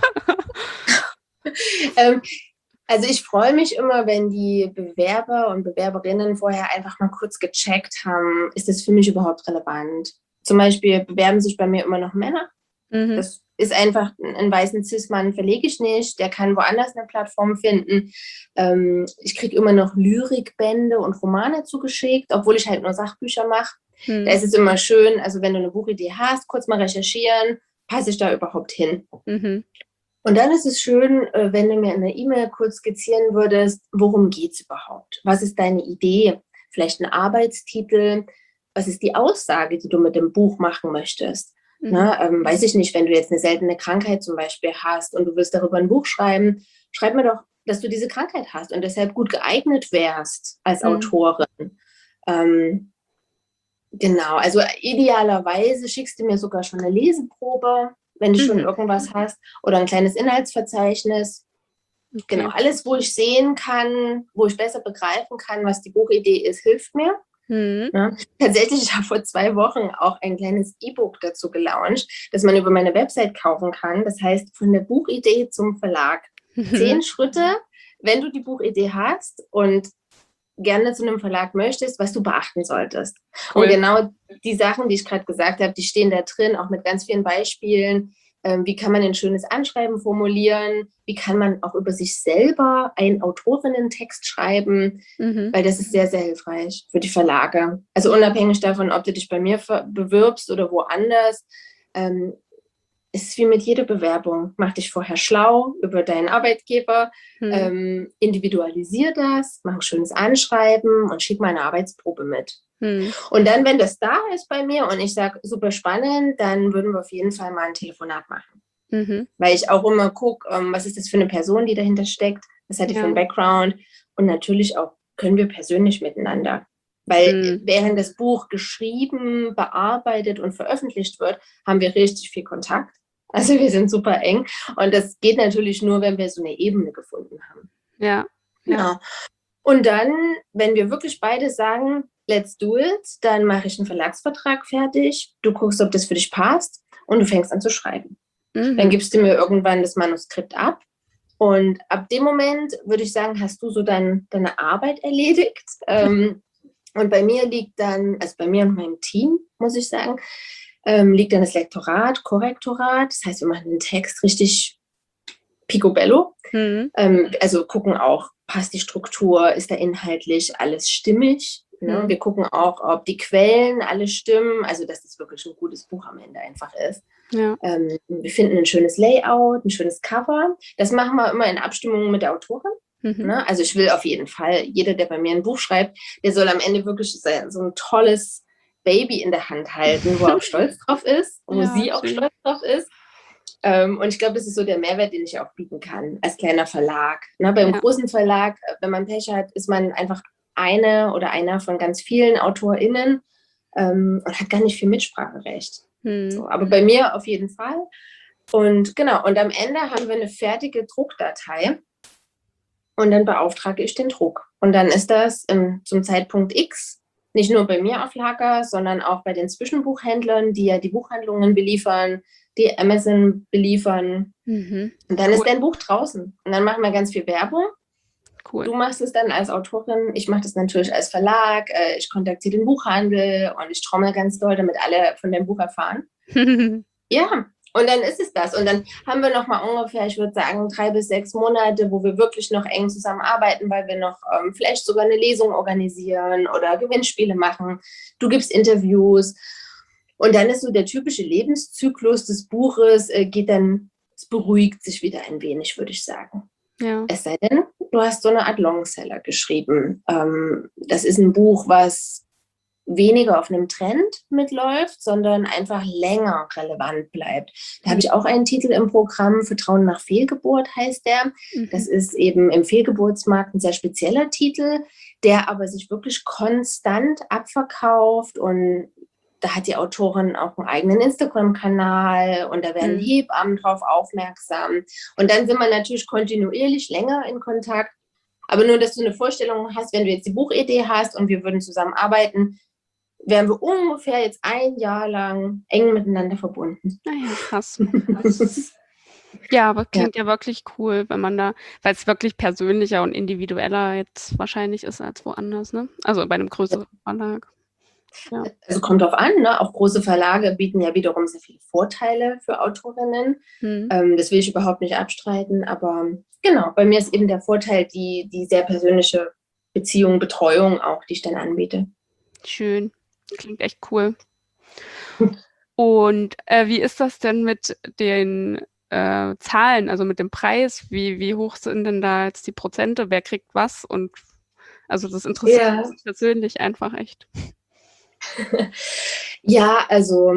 ähm, Also ich freue mich immer, wenn die Bewerber und Bewerberinnen vorher einfach mal kurz gecheckt haben, ist das für mich überhaupt relevant? Zum Beispiel bewerben sich bei mir immer noch Männer. Mhm. Das ist einfach, einen weißen Cis-Mann verlege ich nicht, der kann woanders eine Plattform finden. Ähm, ich kriege immer noch Lyrikbände und Romane zugeschickt, obwohl ich halt nur Sachbücher mache. Mhm. Da ist es immer schön, also wenn du eine Buchidee hast, kurz mal recherchieren, passe ich da überhaupt hin? Mhm. Und dann ist es schön, wenn du mir in der E-Mail kurz skizzieren würdest, worum geht es überhaupt? Was ist deine Idee? Vielleicht ein Arbeitstitel? Was ist die Aussage, die du mit dem Buch machen möchtest? Mhm. Na, ähm, weiß ich nicht, wenn du jetzt eine seltene Krankheit zum Beispiel hast und du willst darüber ein Buch schreiben, schreib mir doch, dass du diese Krankheit hast und deshalb gut geeignet wärst als Mhm. Autorin. Ähm, genau, also idealerweise schickst du mir sogar schon eine Leseprobe, wenn du schon Mhm. irgendwas hast, oder ein kleines Inhaltsverzeichnis. Okay. Genau, alles, wo ich sehen kann, wo ich besser begreifen kann, was die Buchidee ist, hilft mir. Mhm. Ja. Tatsächlich, ich habe vor zwei Wochen auch ein kleines E-Book dazu gelauncht, das man über meine Website kaufen kann. Das heißt, von der Buchidee zum Verlag. Zehn Schritte, wenn du die Buchidee hast und gerne zu einem Verlag möchtest, was du beachten solltest. Cool. Und genau die Sachen, die ich gerade gesagt habe, die stehen da drin, auch mit ganz vielen Beispielen. Ähm, wie kann man ein schönes Anschreiben formulieren? Wie kann man auch über sich selber einen Autorinnen-Text schreiben? Mhm. Weil das ist sehr, sehr hilfreich für die Verlage. Also unabhängig davon, ob du dich bei mir bewirbst oder woanders, ähm, ist wie mit jeder Bewerbung. Mach dich vorher schlau über deinen Arbeitgeber, Mhm. ähm, individualisier das, mach ein schönes Anschreiben und schick mal eine Arbeitsprobe mit. Mhm. Und dann, wenn das da ist bei mir und ich sage, super spannend, dann würden wir auf jeden Fall mal ein Telefonat machen. Mhm. Weil ich auch immer gucke, ähm, was ist das für eine Person, die dahinter steckt, was hat die Ja. für einen Background und natürlich auch, können wir persönlich miteinander. Weil Mhm. während das Buch geschrieben, bearbeitet und veröffentlicht wird, haben wir richtig viel Kontakt. Also wir sind super eng und das geht natürlich nur, wenn wir so eine Ebene gefunden haben. Ja. Ja. Genau. Und dann, wenn wir wirklich beide sagen, let's do it, dann mache ich einen Verlagsvertrag fertig, du guckst, ob das für dich passt und du fängst an zu schreiben. Mhm. Dann gibst du mir irgendwann das Manuskript ab und ab dem Moment würde ich sagen, hast du so dein, deine Arbeit erledigt. ähm, und bei mir liegt dann, also bei mir und meinem Team, muss ich sagen, ähm, liegt dann das Lektorat, Korrektorat. Das heißt, wir machen den Text richtig picobello. Mhm. Ähm, also gucken auch, passt die Struktur, ist da inhaltlich alles stimmig? Ne? Mhm. Wir gucken auch, ob die Quellen alle stimmen, also dass das wirklich ein gutes Buch am Ende einfach ist. Ja. Ähm, wir finden ein schönes Layout, ein schönes Cover. Das machen wir immer in Abstimmung mit der Autorin. Mhm. Ne? Also ich will auf jeden Fall, jeder, der bei mir ein Buch schreibt, der soll am Ende wirklich so ein tolles Baby in der Hand halten, wo er auch stolz drauf ist, wo ja, sie auch schön. stolz drauf ist. Ähm, und ich glaube, das ist so der Mehrwert, den ich auch bieten kann, als kleiner Verlag. Ne? Beim ja. großen Verlag, wenn man Pech hat, ist man einfach eine oder einer von ganz vielen AutorInnen ähm, und hat gar nicht viel Mitspracherecht. Hm. So, aber bei mir auf jeden Fall. Und genau, und am Ende haben wir eine fertige Druckdatei und dann beauftrage ich den Druck. Und dann ist das ähm, zum Zeitpunkt X nicht nur bei mir auf Lager, sondern auch bei den Zwischenbuchhändlern, die ja die Buchhandlungen beliefern, die Amazon beliefern. Mhm. Und dann cool. ist dein Buch draußen. Und dann machen wir ganz viel Werbung. Cool. Du machst es dann als Autorin, ich mache das natürlich als Verlag, äh, ich kontaktiere den Buchhandel und ich trommel ganz doll, damit alle von dem Buch erfahren. Ja, und dann ist es das. Und dann haben wir noch mal ungefähr, ich würde sagen, drei bis sechs Monate, wo wir wirklich noch eng zusammenarbeiten, weil wir noch ähm, vielleicht sogar eine Lesung organisieren oder Gewinnspiele machen. Du gibst Interviews. Und dann ist so der typische Lebenszyklus des Buches, äh, geht dann, es beruhigt sich wieder ein wenig, würde ich sagen. Ja. Es sei denn, du hast so eine Art Longseller geschrieben. Ähm, das ist ein Buch, was weniger auf einem Trend mitläuft, sondern einfach länger relevant bleibt. Da habe ich auch einen Titel im Programm, Vertrauen nach Fehlgeburt heißt der. Mhm. Das ist eben im Fehlgeburtsmarkt ein sehr spezieller Titel, der aber sich wirklich konstant abverkauft und da hat die Autorin auch einen eigenen Instagram-Kanal und da werden mhm. Hebammen drauf aufmerksam. Und dann sind wir natürlich kontinuierlich länger in Kontakt. Aber nur, dass du eine Vorstellung hast, wenn du jetzt die Buchidee hast und wir würden zusammenarbeiten, wären wir ungefähr jetzt ein Jahr lang eng miteinander verbunden. Naja, krass. Ja, aber klingt ja. ja wirklich cool, wenn man da, weil es wirklich persönlicher und individueller jetzt wahrscheinlich ist als woanders, ne? Also bei einem größeren ja. Verlag. Ja. Also kommt drauf an, ne? Auch große Verlage bieten ja wiederum sehr viele Vorteile für Autorinnen. Hm. Ähm, das will ich überhaupt nicht abstreiten, aber genau, bei mir ist eben der Vorteil die, die sehr persönliche Beziehung, Betreuung auch, die ich dann anbiete. Schön, klingt echt cool. Und äh, wie ist das denn mit den äh, Zahlen, also mit dem Preis? Wie, wie hoch sind denn da jetzt die Prozente? Wer kriegt was? Und also das interessiert ja. mich persönlich einfach echt. Ja, also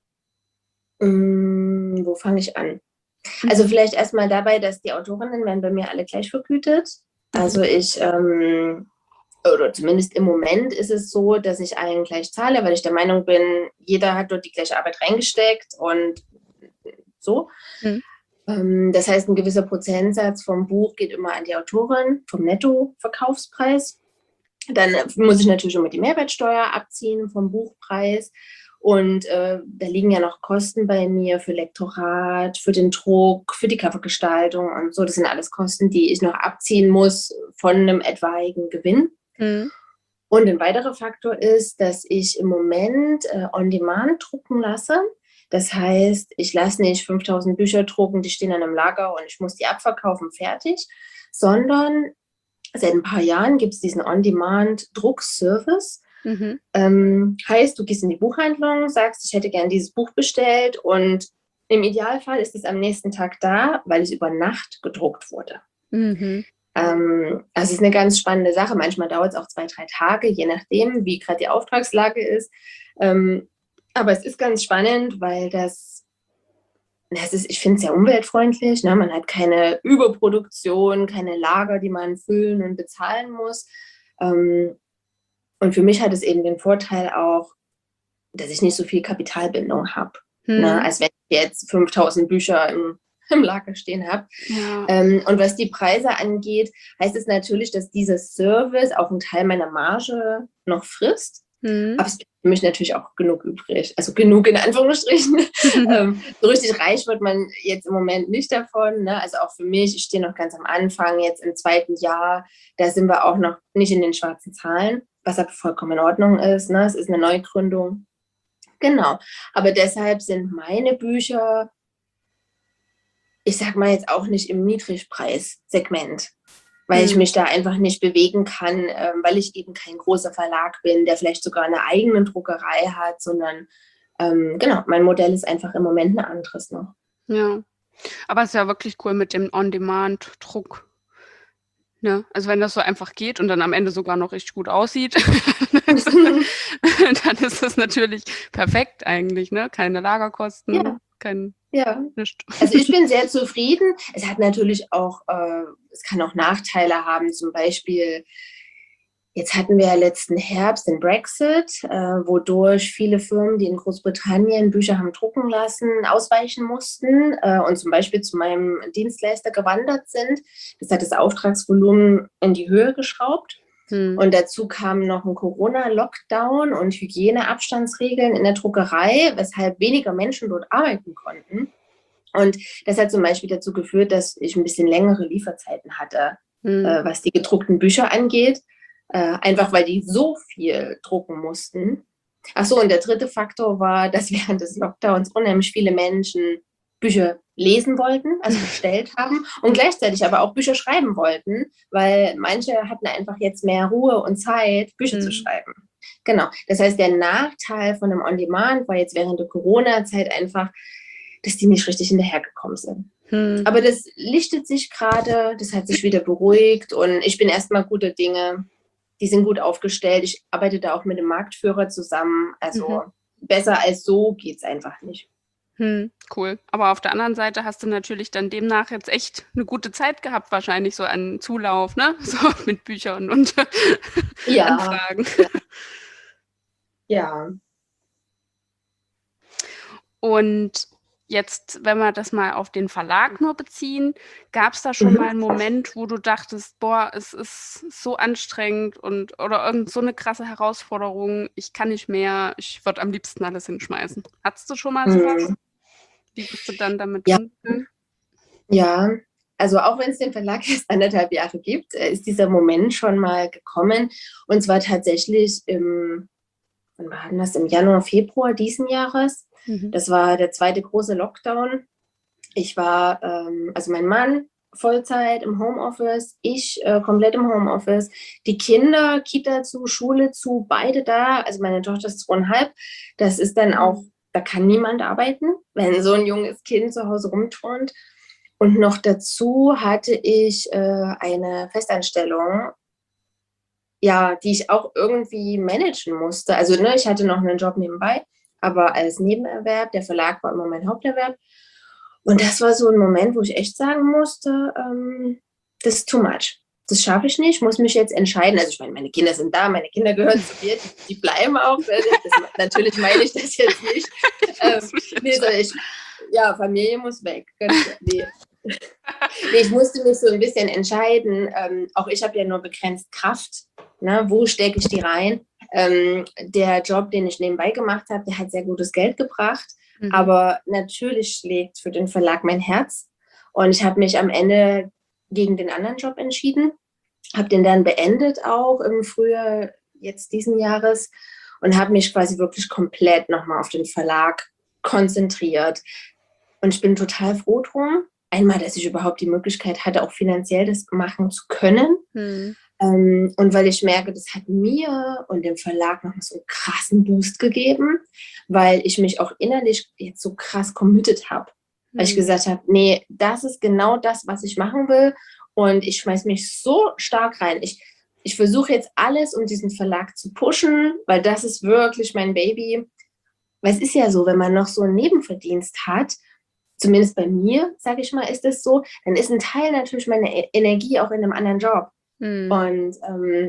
mh, wo fange ich an? Also vielleicht erstmal dabei, dass die Autorinnen werden bei mir alle gleich vergütet. Also ich, ähm, oder zumindest im Moment ist es so, dass ich allen gleich zahle, weil ich der Meinung bin, jeder hat dort die gleiche Arbeit reingesteckt und so. Mhm. Ähm, das heißt, ein gewisser Prozentsatz vom Buch geht immer an die Autorin, vom Nettoverkaufspreis. Dann muss ich natürlich immer die Mehrwertsteuer abziehen vom Buchpreis. Und äh, da liegen ja noch Kosten bei mir für Lektorat, für den Druck, für die Covergestaltung und so. Das sind alles Kosten, die ich noch abziehen muss von einem etwaigen Gewinn. Mhm. Und ein weiterer Faktor ist, dass ich im Moment äh, on-demand drucken lasse. Das heißt, ich lasse nicht fünftausend Bücher drucken, die stehen dann im Lager und ich muss die abverkaufen, fertig, sondern seit ein paar Jahren gibt es diesen On-Demand-Druckservice. Mhm. Ähm, heißt, du gehst in die Buchhandlung, sagst, ich hätte gern dieses Buch bestellt und im Idealfall ist es am nächsten Tag da, weil es über Nacht gedruckt wurde. Mhm. Ähm, also es ist eine ganz spannende Sache. Manchmal dauert es auch zwei, drei Tage, je nachdem, wie gerade die Auftragslage ist. Ähm, aber es ist ganz spannend, weil das Das ist, ich finde es sehr umweltfreundlich. Ne? Man hat keine Überproduktion, keine Lager, die man füllen und bezahlen muss. Ähm, und für mich hat es eben den Vorteil auch, dass ich nicht so viel Kapitalbindung habe, hm. ne? Als wenn ich jetzt fünftausend Bücher im, im Lager stehen habe. Ja. Ähm, und was die Preise angeht, heißt es natürlich, dass dieser Service auch einen Teil meiner Marge noch frisst. Mhm. Aber es gibt für mich natürlich auch genug übrig. Also genug in Anführungsstrichen. ähm, so richtig reich wird man jetzt im Moment nicht davon. Ne? Also auch für mich, ich stehe noch ganz am Anfang, jetzt im zweiten Jahr, da sind wir auch noch nicht in den schwarzen Zahlen, was aber vollkommen in Ordnung ist. Ne? Es ist eine Neugründung. Genau. Aber deshalb sind meine Bücher, ich sag mal jetzt auch nicht im Niedrigpreissegment, weil ich Hm. mich da einfach nicht bewegen kann, äh, weil ich eben kein großer Verlag bin, der vielleicht sogar eine eigene Druckerei hat, sondern ähm, genau, mein Modell ist einfach im Moment ein anderes noch. Ja, aber es ist ja wirklich cool mit dem On-Demand-Druck. Ne? Also wenn das so einfach geht und dann am Ende sogar noch richtig gut aussieht, dann ist das natürlich perfekt eigentlich, ne? Keine Lagerkosten, Ja, kein ja. nichts. Also ich bin sehr zufrieden. Es hat natürlich auch, äh, es kann auch Nachteile haben, zum Beispiel. Jetzt hatten wir ja letzten Herbst den Brexit, äh, wodurch viele Firmen, die in Großbritannien Bücher haben drucken lassen, ausweichen mussten äh, und zum Beispiel zu meinem Dienstleister gewandert sind. Das hat das Auftragsvolumen in die Höhe geschraubt. Hm. Und dazu kam noch ein Corona-Lockdown und Hygieneabstandsregeln in der Druckerei, weshalb weniger Menschen dort arbeiten konnten. Und das hat zum Beispiel dazu geführt, dass ich ein bisschen längere Lieferzeiten hatte, Hm. äh, was die gedruckten Bücher angeht. Äh, einfach weil die so viel drucken mussten. Achso, und der dritte Faktor war, dass während des Lockdowns unheimlich viele Menschen Bücher lesen wollten, also bestellt haben und gleichzeitig aber auch Bücher schreiben wollten, weil manche hatten einfach jetzt mehr Ruhe und Zeit, Bücher Hm. zu schreiben. Genau. Das heißt, der Nachteil von einem On-Demand war jetzt während der Corona-Zeit einfach, dass die nicht richtig hinterhergekommen sind. Hm. Aber das lichtet sich gerade, das hat sich wieder beruhigt und ich bin erstmal guter Dinge. Die sind gut aufgestellt. Ich arbeite da auch mit dem Marktführer zusammen. Also Mhm. besser als so geht es einfach nicht. Hm, cool. Aber auf der anderen Seite hast du natürlich dann demnach jetzt echt eine gute Zeit gehabt, wahrscheinlich so an Zulauf, ne? So mit Büchern und Ja, Anfragen. ja. Ja. Und jetzt, wenn wir das mal auf den Verlag nur beziehen, gab es da schon Mhm. mal einen Moment, wo du dachtest, boah, es ist so anstrengend und oder irgend so eine krasse Herausforderung, ich kann nicht mehr, ich würde am liebsten alles hinschmeißen. Hattest du schon mal sowas? Mhm. Wie bist du dann damit Ja, umgegangen? ja. Also auch wenn es den Verlag erst anderthalb Jahre gibt, äh, ist dieser Moment schon mal gekommen. Und zwar tatsächlich im, wann war denn das? Im Januar, Februar diesen Jahres. Mhm. Das war der zweite große Lockdown. Ich war, ähm, also mein Mann Vollzeit im Homeoffice, ich äh, komplett im Homeoffice, die Kinder, Kita zu, Schule zu, beide da. Also meine Tochter ist zweieinhalb. Das ist dann auch, da kann niemand arbeiten, wenn so ein junges Kind zu Hause rumturnt. Und noch dazu hatte ich äh, eine Festanstellung, ja, die ich auch irgendwie managen musste. Also ne, ich hatte noch einen Job nebenbei, aber als Nebenerwerb. Der Verlag war immer mein Haupterwerb. Und das war so ein Moment, wo ich echt sagen musste, ähm, das ist too much. Das schaffe ich nicht, muss mich jetzt entscheiden. Also ich meine, meine Kinder sind da, meine Kinder gehören zu mir, die, die bleiben auch. Das, natürlich meine ich das jetzt nicht. Ähm, nee, so ich, ja, Familie muss weg. Ganz klar. Nee. Nee, ich musste mich so ein bisschen entscheiden. Ähm, auch ich habe ja nur begrenzt Kraft. Ne? Wo stecke ich die rein? Ähm, der Job, den ich nebenbei gemacht habe, der hat sehr gutes Geld gebracht. Mhm. Aber natürlich schlägt für den Verlag mein Herz. Und ich habe mich am Ende gegen den anderen Job entschieden. Habe den dann beendet auch im Frühjahr jetzt diesen Jahres und habe mich quasi wirklich komplett nochmal auf den Verlag konzentriert. Und ich bin total froh drum. Einmal, dass ich überhaupt die Möglichkeit hatte, auch finanziell das machen zu können. Mhm. Ähm, und weil ich merke, das hat mir und dem Verlag noch so einen krassen Boost gegeben, weil ich mich auch innerlich jetzt so krass committed habe. Weil ich gesagt habe, nee, das ist genau das, was ich machen will. Und ich schmeiß mich so stark rein. Ich, ich versuche jetzt alles, um diesen Verlag zu pushen, weil das ist wirklich mein Baby. Weil es ist ja so, wenn man noch so einen Nebenverdienst hat, zumindest bei mir, sage ich mal, ist es so, dann ist ein Teil natürlich meiner Energie auch in einem anderen Job. Mhm. Und, ähm,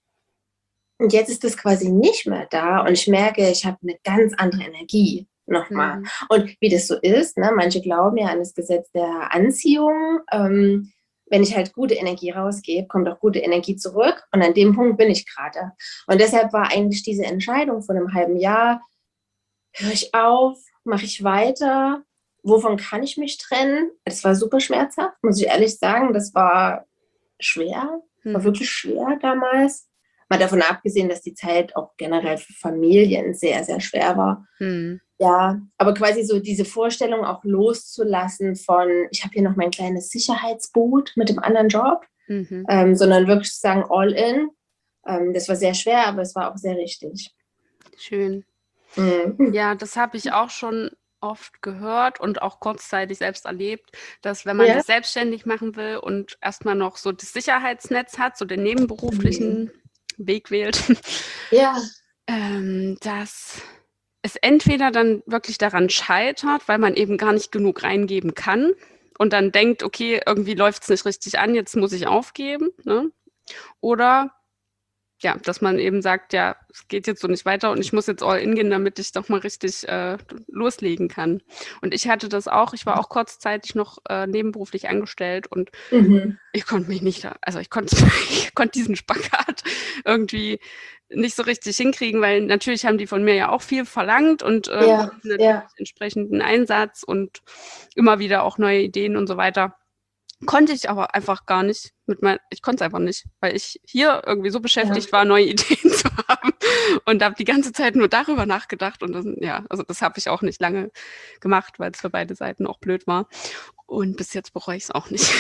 und jetzt ist das quasi nicht mehr da und ich merke, ich habe eine ganz andere Energie nochmal. Mhm. Und wie das so ist, ne, manche glauben ja an das Gesetz der Anziehung. Ähm, wenn ich halt gute Energie rausgebe, kommt auch gute Energie zurück. Und an dem Punkt bin ich gerade. Und deshalb war eigentlich diese Entscheidung von einem halben Jahr, höre ich auf, mache ich weiter, wovon kann ich mich trennen? Das war super schmerzhaft, muss ich ehrlich sagen. Das war schwer, war Mhm. wirklich schwer damals. Mal davon abgesehen, dass die Zeit auch generell für Familien sehr, sehr schwer war. Hm. Ja, aber quasi so diese Vorstellung auch loszulassen von, ich habe hier noch mein kleines Sicherheitsboot mit dem anderen Job, Mhm. ähm, sondern wirklich zu sagen, all in. Ähm, das war sehr schwer, aber es war auch sehr richtig. Schön. Mhm. Ja, das habe ich auch schon oft gehört und auch kurzzeitig selbst erlebt, dass wenn man Ja. sich selbstständig machen will und erstmal noch so das Sicherheitsnetz hat, so den Mhm. nebenberuflichen Weg wählt, Ja. ähm, dass es entweder dann wirklich daran scheitert, weil man eben gar nicht genug reingeben kann und dann denkt, okay, irgendwie läuft es nicht richtig an, jetzt muss ich aufgeben, ne? Oder ja, dass man eben sagt, ja, es geht jetzt so nicht weiter und ich muss jetzt all in gehen, damit ich doch mal richtig äh, loslegen kann. Und ich hatte das auch, ich war auch kurzzeitig noch äh, nebenberuflich angestellt und Mhm. ich konnte mich nicht, da- also ich konnte, ich konnte diesen Spagat irgendwie nicht so richtig hinkriegen, weil natürlich haben die von mir ja auch viel verlangt und äh, Ja, natürlich ja. entsprechenden Einsatz und immer wieder auch neue Ideen und so weiter. Konnte ich aber einfach gar nicht mit mein, ich konnte es einfach nicht, weil ich hier irgendwie so Ja. beschäftigt war, neue Ideen zu haben und habe die ganze Zeit nur darüber nachgedacht und das, ja, also das habe ich auch nicht lange gemacht, weil es für beide Seiten auch blöd war und bis jetzt bereue ich es auch nicht.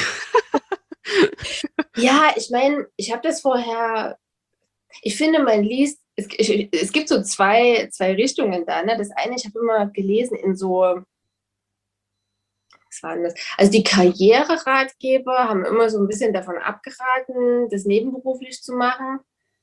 Ja, ich meine, ich habe das vorher, ich finde, man liest, es, ich, es gibt so zwei, zwei Richtungen da. Ne? Das eine, ich habe immer gelesen in so, was war denn das? Also die Karriereratgeber haben immer so ein bisschen davon abgeraten, das nebenberuflich zu machen.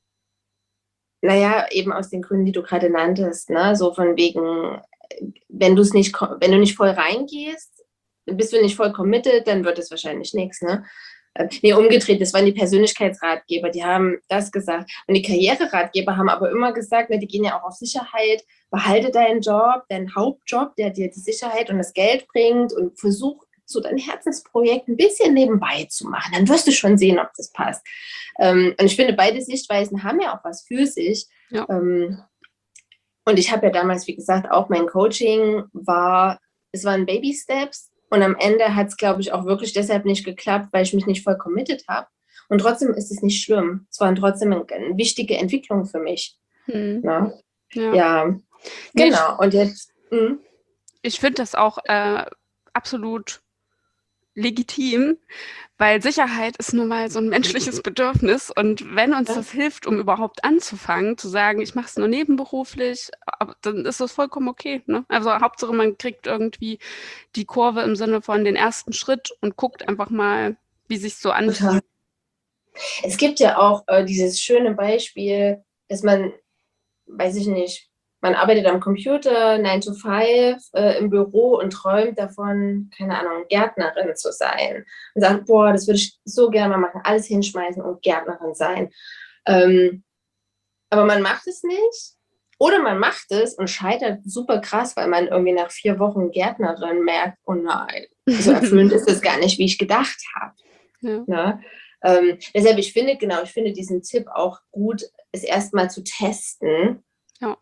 Naja, eben aus den Gründen, die du gerade nanntest, ne? So von wegen, wenn du es nicht, wenn du nicht voll reingehst, bist du nicht voll committed, dann wird es wahrscheinlich nichts, ne? Äh, Nee, umgedreht, das waren die Persönlichkeitsratgeber, die haben das gesagt. Und die Karriereratgeber haben aber immer gesagt, ne, die gehen ja auch auf Sicherheit, behalte deinen Job, deinen Hauptjob, der dir die Sicherheit und das Geld bringt und versuch so dein Herzensprojekt ein bisschen nebenbei zu machen. Dann wirst du schon sehen, ob das passt. Ähm, und ich finde, beide Sichtweisen haben ja auch was für sich. Ja. Ähm, und ich habe ja damals, wie gesagt, auch mein Coaching war, es waren Baby Steps. Und am Ende hat es, glaube ich, auch wirklich deshalb nicht geklappt, weil ich mich nicht voll committed habe. Und trotzdem ist es nicht schlimm. Es waren trotzdem eine, eine wichtige Entwicklung für mich. Hm. Ne? Ja. Ja, Nee, ich genau. Und jetzt, mh, ich finde das auch äh, absolut legitim, weil Sicherheit ist nun mal so ein menschliches Bedürfnis und wenn uns ja, das hilft, um überhaupt anzufangen, zu sagen, ich mache es nur nebenberuflich, aber dann ist das vollkommen okay, ne? Also Hauptsache, man kriegt irgendwie die Kurve im Sinne von den ersten Schritt und guckt einfach mal, wie sich so total. anfühlt. Es gibt ja auch äh, dieses schöne Beispiel, dass man, weiß ich nicht, man arbeitet am Computer, nine to five äh, im Büro und träumt davon, keine Ahnung, Gärtnerin zu sein. Und sagt, boah, das würde ich so gerne mal machen, alles hinschmeißen und Gärtnerin sein. Ähm, aber man macht es nicht. Oder man macht es und scheitert super krass, weil man irgendwie nach vier Wochen Gärtnerin merkt, oh nein, so erfüllend ist es gar nicht, wie ich gedacht habe. Ja. Ne? Ähm, deshalb, ich finde, genau, ich finde diesen Tipp auch gut, es erstmal zu testen. Ja.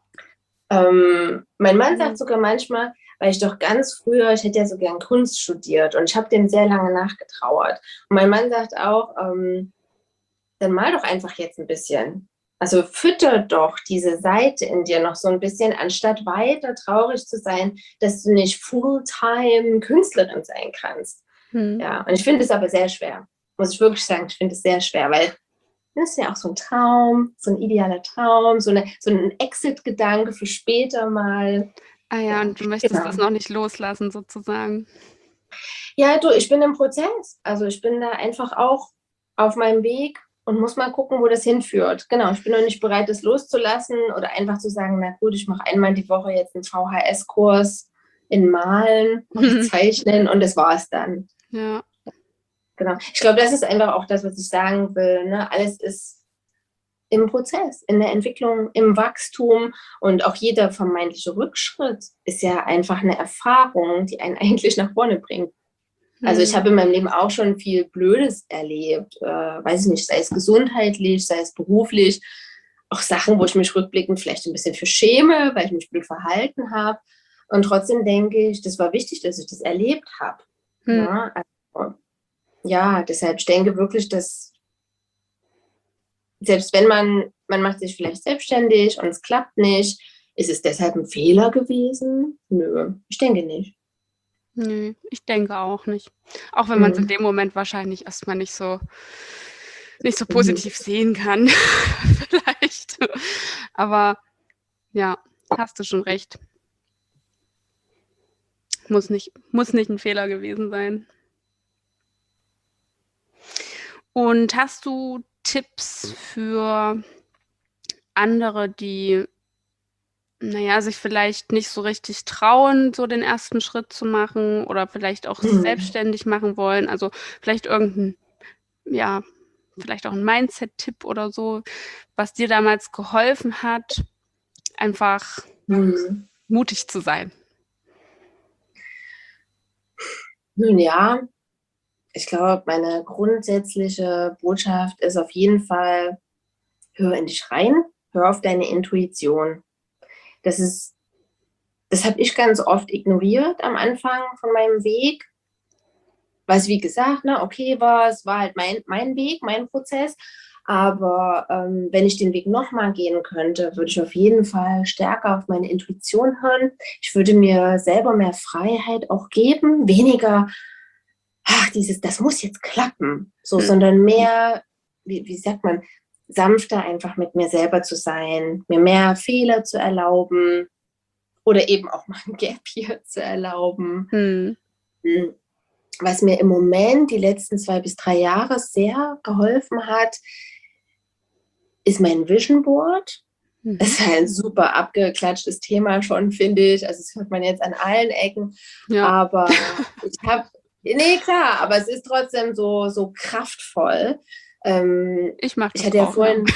Ähm, mein Mann Mhm. sagt sogar manchmal, weil ich doch ganz früher, ich hätte ja so gern Kunst studiert und ich habe dem sehr lange nachgetrauert. Und mein Mann sagt auch, ähm, dann mal doch einfach jetzt ein bisschen. Also fütter doch diese Seite in dir noch so ein bisschen, anstatt weiter traurig zu sein, dass du nicht Fulltime Künstlerin sein kannst. Mhm. Ja, und ich finde es aber sehr schwer. Muss ich wirklich sagen, ich finde es sehr schwer, weil das ist ja auch so ein Traum, so ein idealer Traum, so, eine, so ein Exit-Gedanke für später mal. Ah ja, Ja, und du möchtest genau. das noch nicht loslassen, sozusagen. Ja, du, ich bin im Prozess. Also ich bin da einfach auch auf meinem Weg und muss mal gucken, wo das hinführt. Genau, ich bin noch nicht bereit, das loszulassen oder einfach zu sagen, na gut, ich mache einmal die Woche jetzt einen V H S-Kurs in Malen oder Zeichnen und das war's dann. Ja. Genau. Ich glaube, das ist einfach auch das, was ich sagen will. Ne? Alles ist im Prozess, in der Entwicklung, im Wachstum und auch jeder vermeintliche Rückschritt ist ja einfach eine Erfahrung, die einen eigentlich nach vorne bringt. Also ich Mhm. habe in meinem Leben auch schon viel Blödes erlebt, äh, weiß ich nicht, sei es gesundheitlich, sei es beruflich, auch Sachen, wo ich mich rückblickend vielleicht ein bisschen für schäme, weil ich mich blöd verhalten habe. Und trotzdem denke ich, das war wichtig, dass ich das erlebt habe. Mhm. Ne? Also, ja, deshalb ich denke wirklich, dass selbst wenn man man macht sich vielleicht selbstständig und es klappt nicht. Ist es deshalb ein Fehler gewesen? Nö, ich denke nicht. Nö, ich denke auch nicht. Auch wenn man es in Mhm. dem Moment wahrscheinlich erstmal nicht so nicht so Mhm. positiv sehen kann, vielleicht. Aber ja, hast du schon recht. Muss nicht, muss nicht ein Fehler gewesen sein. Und hast du Tipps für andere, die, naja, sich vielleicht nicht so richtig trauen, so den ersten Schritt zu machen oder vielleicht auch sich Mhm. selbstständig machen wollen? Also vielleicht irgendein, ja, vielleicht auch ein Mindset-Tipp oder so, was dir damals geholfen hat, einfach Mhm. mutig zu sein. Nun ja, ich glaube, meine grundsätzliche Botschaft ist auf jeden Fall, hör in dich rein, hör auf deine Intuition. Das ist, das habe ich ganz oft ignoriert am Anfang von meinem Weg, weil es wie gesagt, ne, okay war, es war halt mein, mein Weg, mein Prozess. Aber ähm, wenn ich den Weg nochmal gehen könnte, würde ich auf jeden Fall stärker auf meine Intuition hören. Ich würde mir selber mehr Freiheit auch geben, weniger, ach, dieses, das muss jetzt klappen, so, Hm. sondern mehr, wie, wie sagt man, sanfter einfach mit mir selber zu sein, mir mehr Fehler zu erlauben oder eben auch mal ein Gap hier zu erlauben. Hm. Was mir im Moment die letzten zwei bis drei Jahre sehr geholfen hat, ist mein Vision Board. Mhm. Das ist ein super abgeklatschtes Thema schon, finde ich. Also das hört man jetzt an allen Ecken. Ja. Aber ich habe, nee, klar, aber es ist trotzdem so, so kraftvoll. Ähm, Ich mache ich das hatte ja auch, ja. vorhin,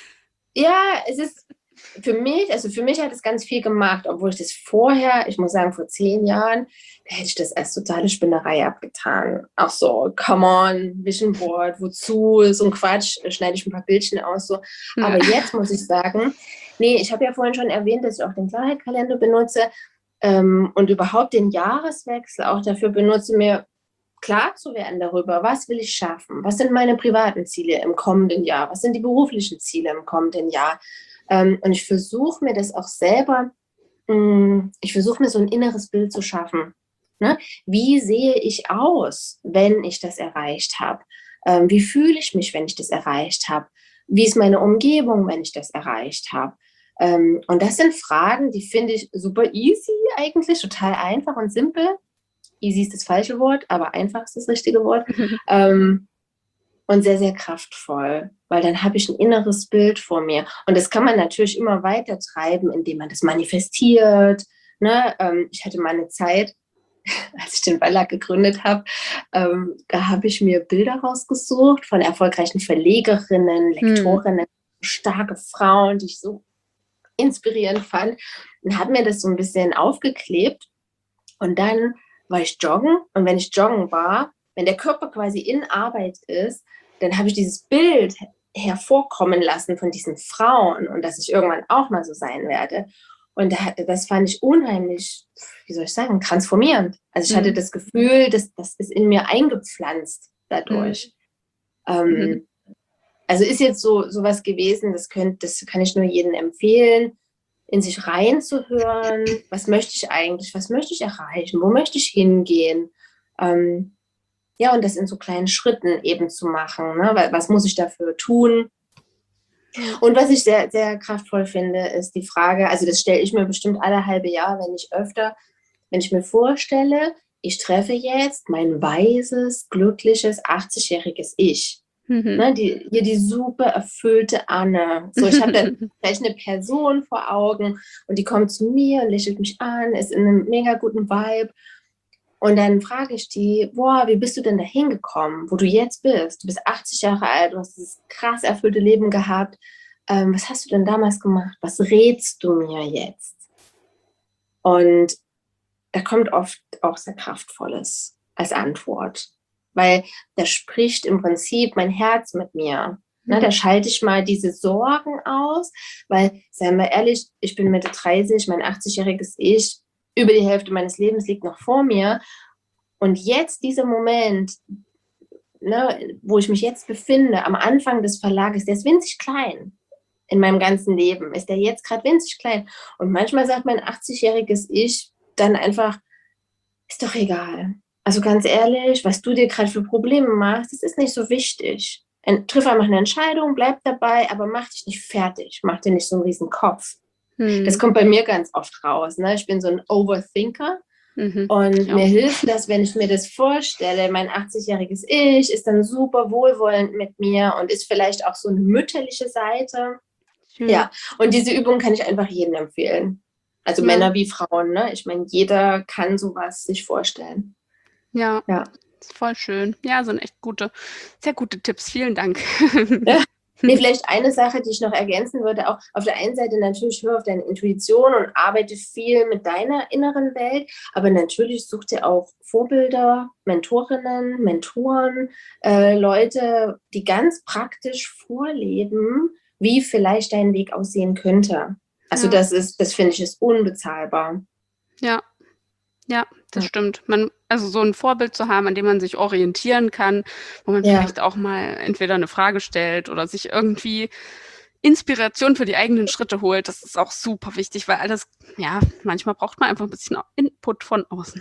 ja, es ist für mich, also für mich hat es ganz viel gemacht, obwohl ich das vorher, ich muss sagen, vor zehn Jahren, da hätte ich das als totale Spinnerei abgetan. Auch so, come on, Vision Board, wozu, so ein Quatsch, schneide ich ein paar Bildchen aus, so. Ja. Aber jetzt muss ich sagen, nee, ich habe ja vorhin schon erwähnt, dass ich auch den Klarheitskalender benutze ähm, und überhaupt den Jahreswechsel auch dafür benutze, mir klar zu werden darüber, was will ich schaffen, was sind meine privaten Ziele im kommenden Jahr, was sind die beruflichen Ziele im kommenden Jahr. Ähm, und ich versuche mir das auch selber, mh, ich versuche mir so ein inneres Bild zu schaffen. Ne? Wie sehe ich aus, wenn ich das erreicht habe? Ähm, wie fühle ich mich, wenn ich das erreicht habe? Wie ist meine Umgebung, wenn ich das erreicht habe? Ähm, und das sind Fragen, die finde ich super easy eigentlich, total einfach und simpel. Easy ist das falsche Wort, aber einfach ist das richtige Wort. Ähm, und sehr, sehr kraftvoll, weil dann habe ich ein inneres Bild vor mir. Und das kann man natürlich immer weiter treiben, indem man das manifestiert. Ne? Ähm, ich hatte mal eine Zeit, als ich den Verlag gegründet habe, ähm, da habe ich mir Bilder rausgesucht von erfolgreichen Verlegerinnen, Lektorinnen, starke Frauen, die ich so inspirierend fand, und habe mir das so ein bisschen aufgeklebt. Und dann war ich joggen, und wenn ich joggen war, wenn der Körper quasi in Arbeit ist, dann habe ich dieses Bild hervorkommen lassen von diesen Frauen und dass ich irgendwann auch mal so sein werde. Und das fand ich unheimlich, wie soll ich sagen, transformierend. Also ich hatte Mhm. das Gefühl, dass das ist in mir eingepflanzt dadurch. Mhm. Ähm, also ist jetzt so sowas gewesen, das, könnt, das kann ich nur jedem empfehlen, in sich reinzuhören, was möchte ich eigentlich, was möchte ich erreichen, wo möchte ich hingehen. Ähm, ja, und das in so kleinen Schritten eben zu machen. Ne? Was muss ich dafür tun? Und was ich sehr, sehr kraftvoll finde, ist die Frage, also das stelle ich mir bestimmt alle halbe Jahr, wenn nicht öfter, wenn ich mir vorstelle, ich treffe jetzt mein weises, glückliches, achtzigjähriges Ich. Mhm. Ne, die, hier die super erfüllte Anne. So, ich habe dann vielleicht eine Person vor Augen und die kommt zu mir, lächelt mich an, ist in einem mega guten Vibe. Und dann frage ich die, boah, wie bist du denn da hingekommen, wo du jetzt bist? Du bist achtzig Jahre alt, du hast dieses krass erfüllte Leben gehabt. Ähm, was hast du denn damals gemacht? Was rätst du mir jetzt? Und da kommt oft auch sehr Kraftvolles als Antwort, weil da spricht im Prinzip mein Herz mit mir. Ne, da schalte ich mal diese Sorgen aus, weil, seien wir ehrlich, ich bin Mitte dreißig, mein achtzigjähriges Ich, über die Hälfte meines Lebens liegt noch vor mir. Und jetzt dieser Moment, ne, wo ich mich jetzt befinde, am Anfang des Verlages, der ist winzig klein. in meinem ganzen Leben? Ist der jetzt gerade winzig klein? Und manchmal sagt mein achtzigjähriges Ich dann einfach, ist doch egal. Also ganz ehrlich, was du dir gerade für Probleme machst, das ist nicht so wichtig. Ein, triff einfach eine Entscheidung, bleib dabei, aber mach dich nicht fertig. Mach dir nicht so einen riesen Kopf. Hm. Das kommt bei mir ganz oft raus. Ne? Ich bin so ein Overthinker. Mhm. Und Ja. mir hilft das, wenn ich mir das vorstelle, mein achtzigjähriges Ich ist dann super wohlwollend mit mir und ist vielleicht auch so eine mütterliche Seite. Schön. Ja, und diese Übung kann ich einfach jedem empfehlen. Also Ja. Männer wie Frauen, ne? Ich meine, jeder kann sowas sich vorstellen. Ja, Ja. ist voll schön. Ja, sind echt gute, sehr gute Tipps. Vielen Dank. Ja. Nee, vielleicht eine Sache, die ich noch ergänzen würde, auch auf der einen Seite natürlich hör auf deine Intuition und arbeite viel mit deiner inneren Welt, aber natürlich such dir auch Vorbilder, Mentorinnen, Mentoren, äh, Leute, die ganz praktisch vorleben, wie vielleicht dein Weg aussehen könnte. Also Ja. das ist, das finde ich, ist unbezahlbar. Ja, ja, das Ja. stimmt. Man, also so ein Vorbild zu haben, an dem man sich orientieren kann, wo man Ja. vielleicht auch mal entweder eine Frage stellt oder sich irgendwie Inspiration für die eigenen Schritte holt, das ist auch super wichtig, weil alles, ja, manchmal braucht man einfach ein bisschen Input von außen.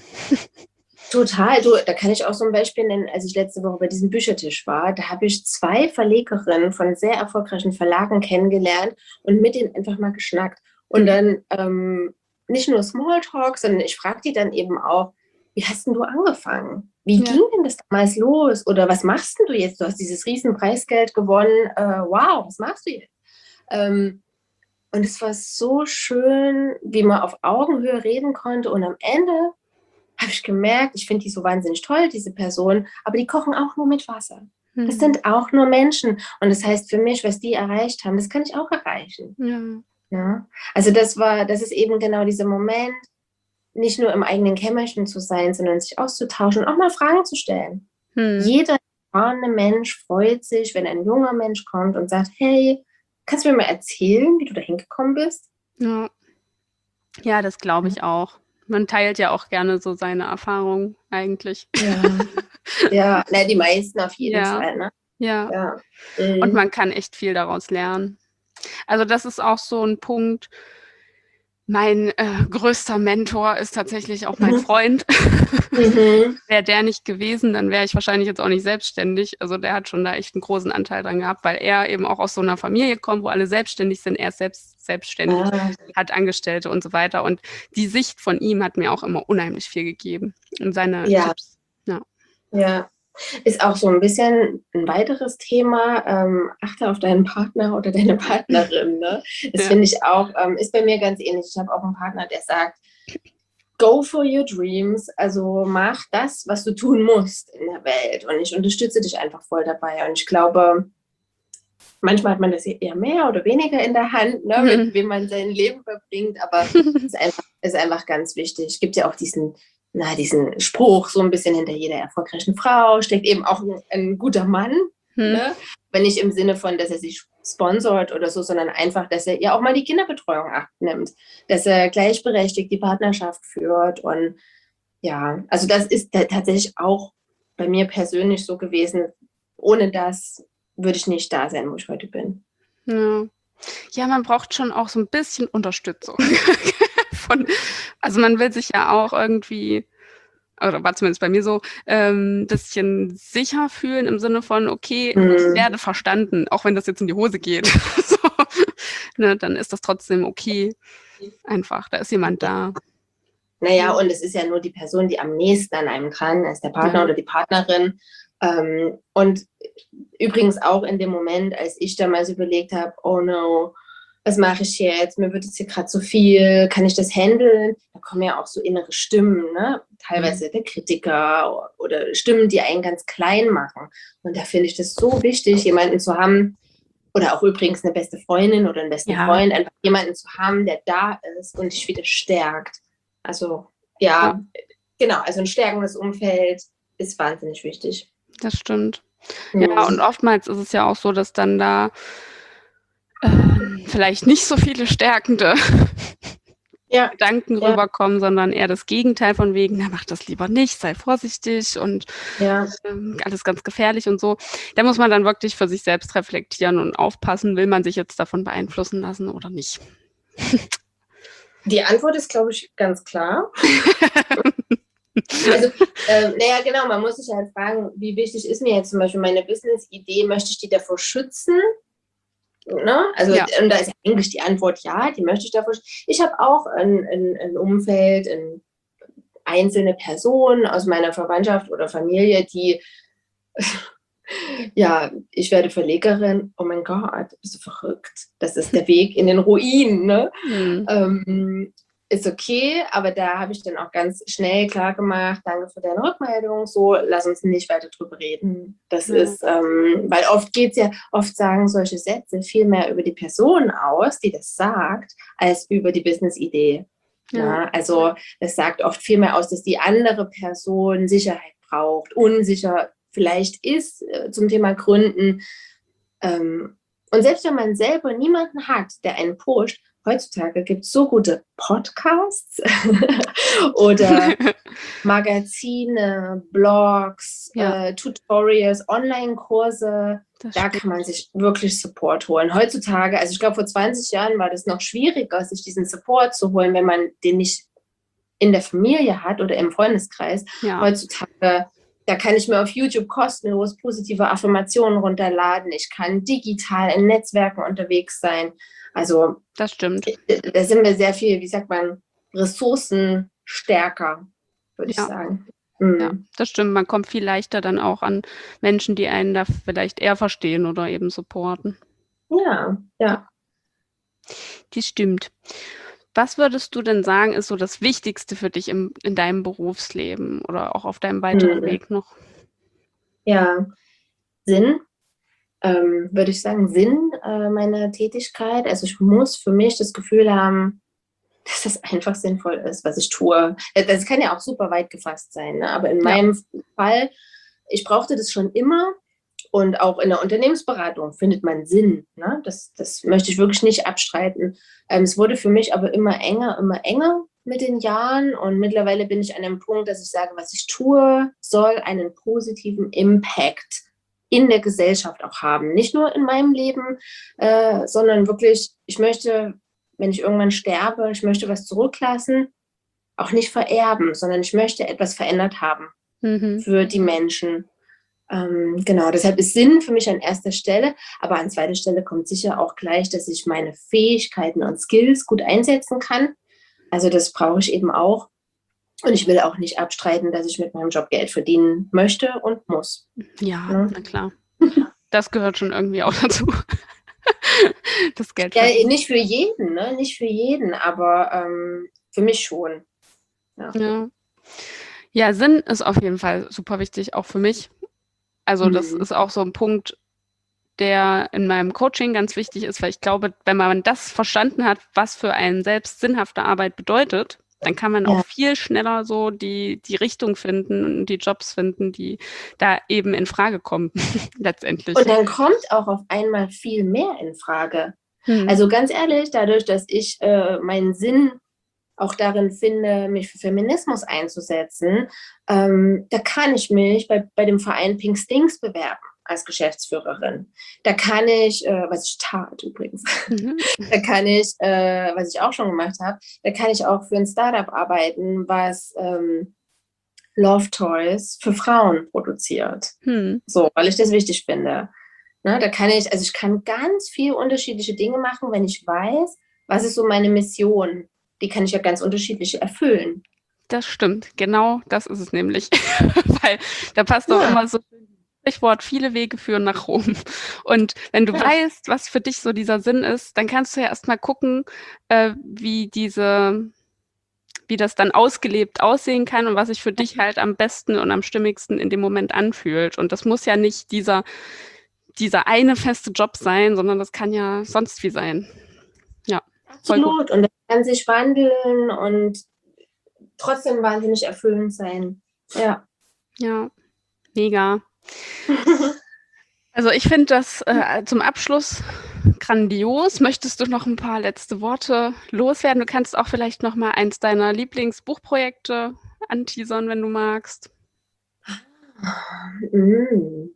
Total, du, da kann ich auch so ein Beispiel nennen, als ich letzte Woche bei diesem Büchertisch war, da habe ich zwei Verlegerinnen von sehr erfolgreichen Verlagen kennengelernt und mit denen einfach mal geschnackt. Und Mhm. dann ähm, nicht nur Smalltalk, sondern ich frage die dann eben auch, wie hast denn du angefangen? Wie Ja. ging denn das damals los? Oder was machst denn du jetzt? Du hast dieses riesen Preisgeld gewonnen. Äh, wow, was machst du jetzt? Ähm, und es war so schön, wie man auf Augenhöhe reden konnte. Und am Ende habe ich gemerkt, ich finde die so wahnsinnig toll, diese Person, aber die kochen auch nur mit Wasser. Das Mhm. sind auch nur Menschen. Und das heißt für mich, was die erreicht haben, das kann ich auch erreichen. Ja. Ja? Also das war, das ist eben genau dieser Moment, nicht nur im eigenen Kämmerchen zu sein, sondern sich auszutauschen und auch mal Fragen zu stellen. Mhm. Jeder erfahrene Mensch freut sich, wenn ein junger Mensch kommt und sagt, hey, kannst du mir mal erzählen, wie du da hingekommen bist? Ja. Ja, das glaube ich auch. Man teilt ja auch gerne so seine Erfahrungen eigentlich. Ja, ja, na, die meisten auf jeden Ja. Fall, ne? Ja. Ja. Und Mhm. man kann echt viel daraus lernen. Also das ist auch so ein Punkt. Mein äh, größter Mentor ist tatsächlich auch mein Mhm. Freund. Mhm. Wäre der nicht gewesen, dann wäre ich wahrscheinlich jetzt auch nicht selbstständig. Also der hat schon da echt einen großen Anteil dran gehabt, weil er eben auch aus so einer Familie kommt, wo alle selbstständig sind. Er ist selbst selbstständig, Ah, hat Angestellte und so weiter. Und die Sicht von ihm hat mir auch immer unheimlich viel gegeben. Und seine ja, Tipps. Ja. ja. Ist auch so ein bisschen ein weiteres Thema. Ähm, achte auf deinen Partner oder deine Partnerin. Ne? Das Ja. finde ich auch, ähm, ist bei mir ganz ähnlich. Ich habe auch einen Partner, der sagt, go for your dreams. Also mach das, was du tun musst in der Welt. Und ich unterstütze dich einfach voll dabei. Und ich glaube, manchmal hat man das eher mehr oder weniger in der Hand, ne, mit wem man sein Leben verbringt. Aber es ist einfach, ist einfach ganz wichtig. Es gibt ja auch diesen Na, diesen Spruch, so ein bisschen hinter jeder erfolgreichen Frau steckt eben auch ein, ein guter Mann. Hm. Ne? Wenn nicht im Sinne von, dass er sich sponsort oder so, sondern einfach, dass er ja auch mal die Kinderbetreuung abnimmt, dass er gleichberechtigt die Partnerschaft führt. Und ja, also das ist t- tatsächlich auch bei mir persönlich so gewesen. Ohne das würde ich nicht da sein, wo ich heute bin. Ja. Ja, man braucht schon auch so ein bisschen Unterstützung. Von, also man will sich ja auch irgendwie, oder war zumindest bei mir so, ein ähm, bisschen sicher fühlen im Sinne von, okay, Mhm. ich werde verstanden, auch wenn das jetzt in die Hose geht. So, ne, dann ist das trotzdem okay. Einfach, da ist jemand da. Naja, und es ist ja nur die Person, die am nächsten an einem dran ist, der Partner Ja. oder die Partnerin. Ähm, und übrigens auch in dem Moment, als ich damals überlegt habe, oh no, was mache ich jetzt? Mir wird es hier gerade zu viel. Kann ich das handeln? Da kommen ja auch so innere Stimmen, ne? Teilweise der Kritiker oder Stimmen, die einen ganz klein machen. Und da finde ich das so wichtig, jemanden zu haben, oder auch übrigens eine beste Freundin oder einen besten Ja. Freund, einfach jemanden zu haben, der da ist und dich wieder stärkt. Also ja, Ja. genau, also ein stärkendes Umfeld ist wahnsinnig wichtig. Das stimmt. Mhm. Ja, und oftmals ist es ja auch so, dass dann da ähm, vielleicht nicht so viele stärkende Ja, Gedanken ja, rüberkommen, sondern eher das Gegenteil von wegen, na, mach das lieber nicht, sei vorsichtig und ja. ähm, alles ganz gefährlich und so. Da muss man dann wirklich für sich selbst reflektieren und aufpassen, will man sich jetzt davon beeinflussen lassen oder nicht. Die Antwort ist, glaube ich, ganz klar. Also, äh, naja, genau, man muss sich halt fragen, wie wichtig ist mir jetzt zum Beispiel meine Business-Idee, möchte ich die davor schützen? Ne? Also, Ja. und da ist eigentlich die Antwort ja, die möchte ich davor schützen. Ich habe auch ein, ein, ein Umfeld, ein, einzelne Personen aus meiner Verwandtschaft oder Familie, die, ja, ich werde Verlegerin, oh mein Gott, bist du verrückt? Das ist der Weg in den Ruin, ne? Hm. Ähm, ist okay, aber da habe ich dann auch ganz schnell klar gemacht, danke für deine Rückmeldung, so, lass uns nicht weiter drüber reden. Das Ja. ist, ähm, weil oft geht es ja, oft sagen solche Sätze viel mehr über die Person aus, die das sagt, als über die Business-Idee. Ja. Ja, also das sagt oft viel mehr aus, dass die andere Person Sicherheit braucht, unsicher vielleicht ist äh, zum Thema Gründen. Ähm, und selbst wenn man selber niemanden hat, der einen pusht, heutzutage gibt es so gute Podcasts oder Magazine, Blogs, Ja. äh, Tutorials, Online-Kurse. Das Da stimmt. kann man sich wirklich Support holen. Heutzutage, also ich glaube, vor zwanzig Jahren war das noch schwieriger, sich diesen Support zu holen, wenn man den nicht in der Familie hat oder im Freundeskreis. Ja. Heutzutage, da kann ich mir auf YouTube kostenlos positive Affirmationen runterladen. Ich kann digital in Netzwerken unterwegs sein. Also Das stimmt. da sind wir sehr viel, wie sagt man, ressourcenstärker, würde ich Ja. sagen. Mhm. Ja, das stimmt. Man kommt viel leichter dann auch an Menschen, die einen da vielleicht eher verstehen oder eben supporten. Ja, ja. Das stimmt. Was würdest du denn sagen, ist so das Wichtigste für dich im, in deinem Berufsleben oder auch auf deinem weiteren Mhm. Weg noch? Ja, Sinn, ähm, würde ich sagen, Sinn äh, meiner Tätigkeit. Also ich muss für mich das Gefühl haben, dass das einfach sinnvoll ist, was ich tue. Das kann ja auch super weit gefasst sein, ne? Aber in Ja. meinem Fall, ich brauchte das schon immer und auch in der Unternehmensberatung findet man Sinn. Ne? Das, das möchte ich wirklich nicht abstreiten. Ähm, es wurde für mich aber immer enger, immer enger mit den Jahren und mittlerweile bin ich an einem Punkt, dass ich sage, was ich tue, soll einen positiven Impact in der Gesellschaft auch haben. Nicht nur in meinem Leben, äh, sondern wirklich, ich möchte, wenn ich irgendwann sterbe, ich möchte was zurücklassen, auch nicht vererben, sondern ich möchte etwas verändert haben Mhm. für die Menschen. Ähm, genau, deshalb ist Sinn für mich an erster Stelle, aber an zweiter Stelle kommt sicher auch gleich, dass ich meine Fähigkeiten und Skills gut einsetzen kann. Also das brauche ich eben auch. Und ich will auch nicht abstreiten, dass ich mit meinem Job Geld verdienen möchte und muss. Ja, Ne? na klar. Das gehört schon irgendwie auch dazu. Das Geld Ja, verdienen. nicht für jeden, ne? Nicht für jeden, aber ähm, für mich schon. Ja. Ja. Ja, Sinn ist auf jeden Fall super wichtig, auch für mich. Also das Mhm. ist auch so ein Punkt, der in meinem Coaching ganz wichtig ist, weil ich glaube, wenn man das verstanden hat, was für einen selbst sinnhafte Arbeit bedeutet, dann kann man Ja. auch viel schneller so die, die Richtung finden und die Jobs finden, die da eben in Frage kommen, letztendlich. Und dann kommt auch auf einmal viel mehr in Frage. Hm. Also ganz ehrlich, dadurch, dass ich äh, meinen Sinn auch darin finde, mich für Feminismus einzusetzen, ähm, da kann ich mich bei, bei dem Verein Pink Stinks bewerben als Geschäftsführerin. Da kann ich, äh, was ich tat übrigens, Mhm. da kann ich, äh, was ich auch schon gemacht habe, da kann ich auch für ein Startup arbeiten, was ähm, Love Toys für Frauen produziert. Hm. So, weil ich das wichtig finde. Ne, da kann ich, also ich kann ganz viele unterschiedliche Dinge machen, wenn ich weiß, was ist so meine Mission. Die kann ich ja ganz unterschiedlich erfüllen. Das stimmt, genau das ist es nämlich. Weil da passt doch Ja. immer so das Sprichwort, viele Wege führen nach Rom. Und wenn du Ja. weißt, was für dich so dieser Sinn ist, dann kannst du ja erstmal gucken, äh, wie diese, wie das dann ausgelebt aussehen kann und was sich für dich halt am besten und am stimmigsten in dem Moment anfühlt. Und das muss ja nicht dieser, dieser eine feste Job sein, sondern das kann ja sonst wie sein. Ja, voll gut. Absolut. Und das kann sich wandeln und trotzdem wahnsinnig erfüllend sein. Ja. Ja, mega. Also ich finde das äh, zum Abschluss grandios. Möchtest du noch ein paar letzte Worte loswerden? Du kannst auch vielleicht noch mal eins deiner Lieblingsbuchprojekte anteasern, wenn du magst. Mm.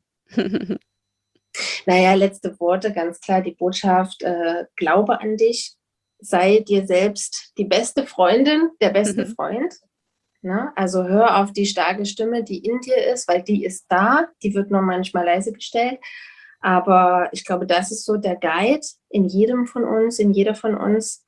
Naja, letzte Worte, ganz klar die Botschaft, äh, glaube an dich, sei dir selbst die beste Freundin, der beste Mhm. Freund. Ne? Also hör auf die starke Stimme, die in dir ist, weil die ist da, die wird nur manchmal leise gestellt. Aber ich glaube, das ist so der Guide in jedem von uns, in jeder von uns.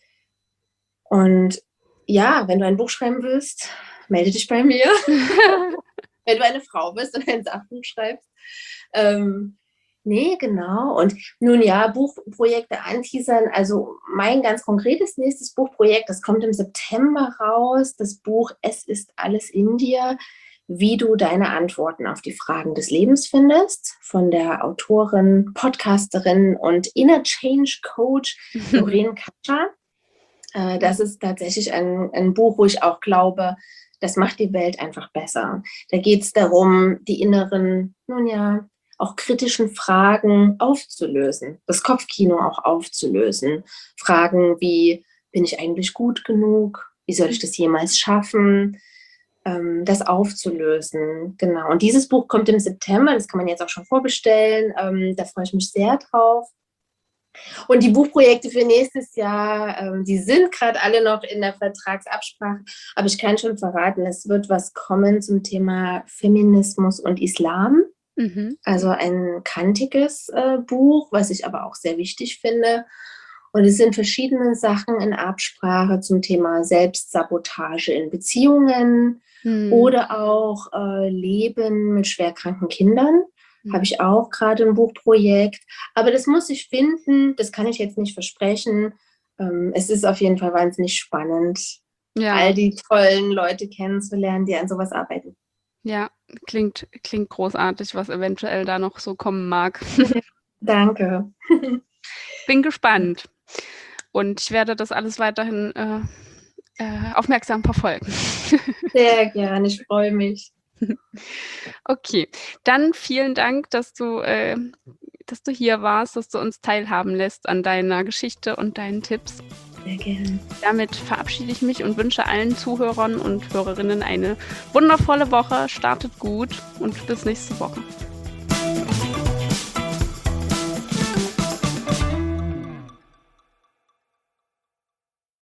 Und ja, wenn du ein Buch schreiben willst, melde dich bei mir. Wenn du eine Frau bist und ein Sachbuch schreibst. Ähm, nee, genau. Und nun ja, Buchprojekte anteasern. Also mein ganz konkretes nächstes Buchprojekt, das kommt im September raus. Das Buch Es ist alles in dir, wie du deine Antworten auf die Fragen des Lebens findest, von der Autorin, Podcasterin und Inner Change Coach Doreen Katscher. Äh, das ist tatsächlich ein, ein Buch, wo ich auch glaube, das macht die Welt einfach besser. Da geht es darum, die inneren, nun ja, auch kritischen Fragen aufzulösen, das Kopfkino auch aufzulösen. Fragen wie, bin ich eigentlich gut genug? Wie soll ich das jemals schaffen? Ähm, das aufzulösen, genau. Und dieses Buch kommt im September, das kann man jetzt auch schon vorbestellen. Ähm, da freue ich mich sehr drauf. Und die Buchprojekte für nächstes Jahr, ähm, die sind gerade alle noch in der Vertragsabsprache, aber ich kann schon verraten, es wird was kommen zum Thema Feminismus und Islam. Mhm. Also ein kantiges äh, Buch, was ich aber auch sehr wichtig finde. Und es sind verschiedene Sachen in Absprache zum Thema Selbstsabotage in Beziehungen Mhm. oder auch äh, Leben mit schwerkranken Kindern. Habe ich auch gerade ein Buchprojekt. Aber das muss ich finden, das kann ich jetzt nicht versprechen. Ähm, es ist auf jeden Fall wahnsinnig spannend, Ja. all die tollen Leute kennenzulernen, die an sowas arbeiten. Ja, klingt, klingt großartig, was eventuell da noch so kommen mag. Danke. Bin gespannt. Und ich werde das alles weiterhin äh, äh, aufmerksam verfolgen. Sehr gerne, ich freue mich. Okay, dann vielen Dank, dass du, äh, dass du hier warst, dass du uns teilhaben lässt an deiner Geschichte und deinen Tipps. Sehr gerne. Damit verabschiede ich mich und wünsche allen Zuhörern und Hörerinnen eine wundervolle Woche. Startet gut und bis nächste Woche.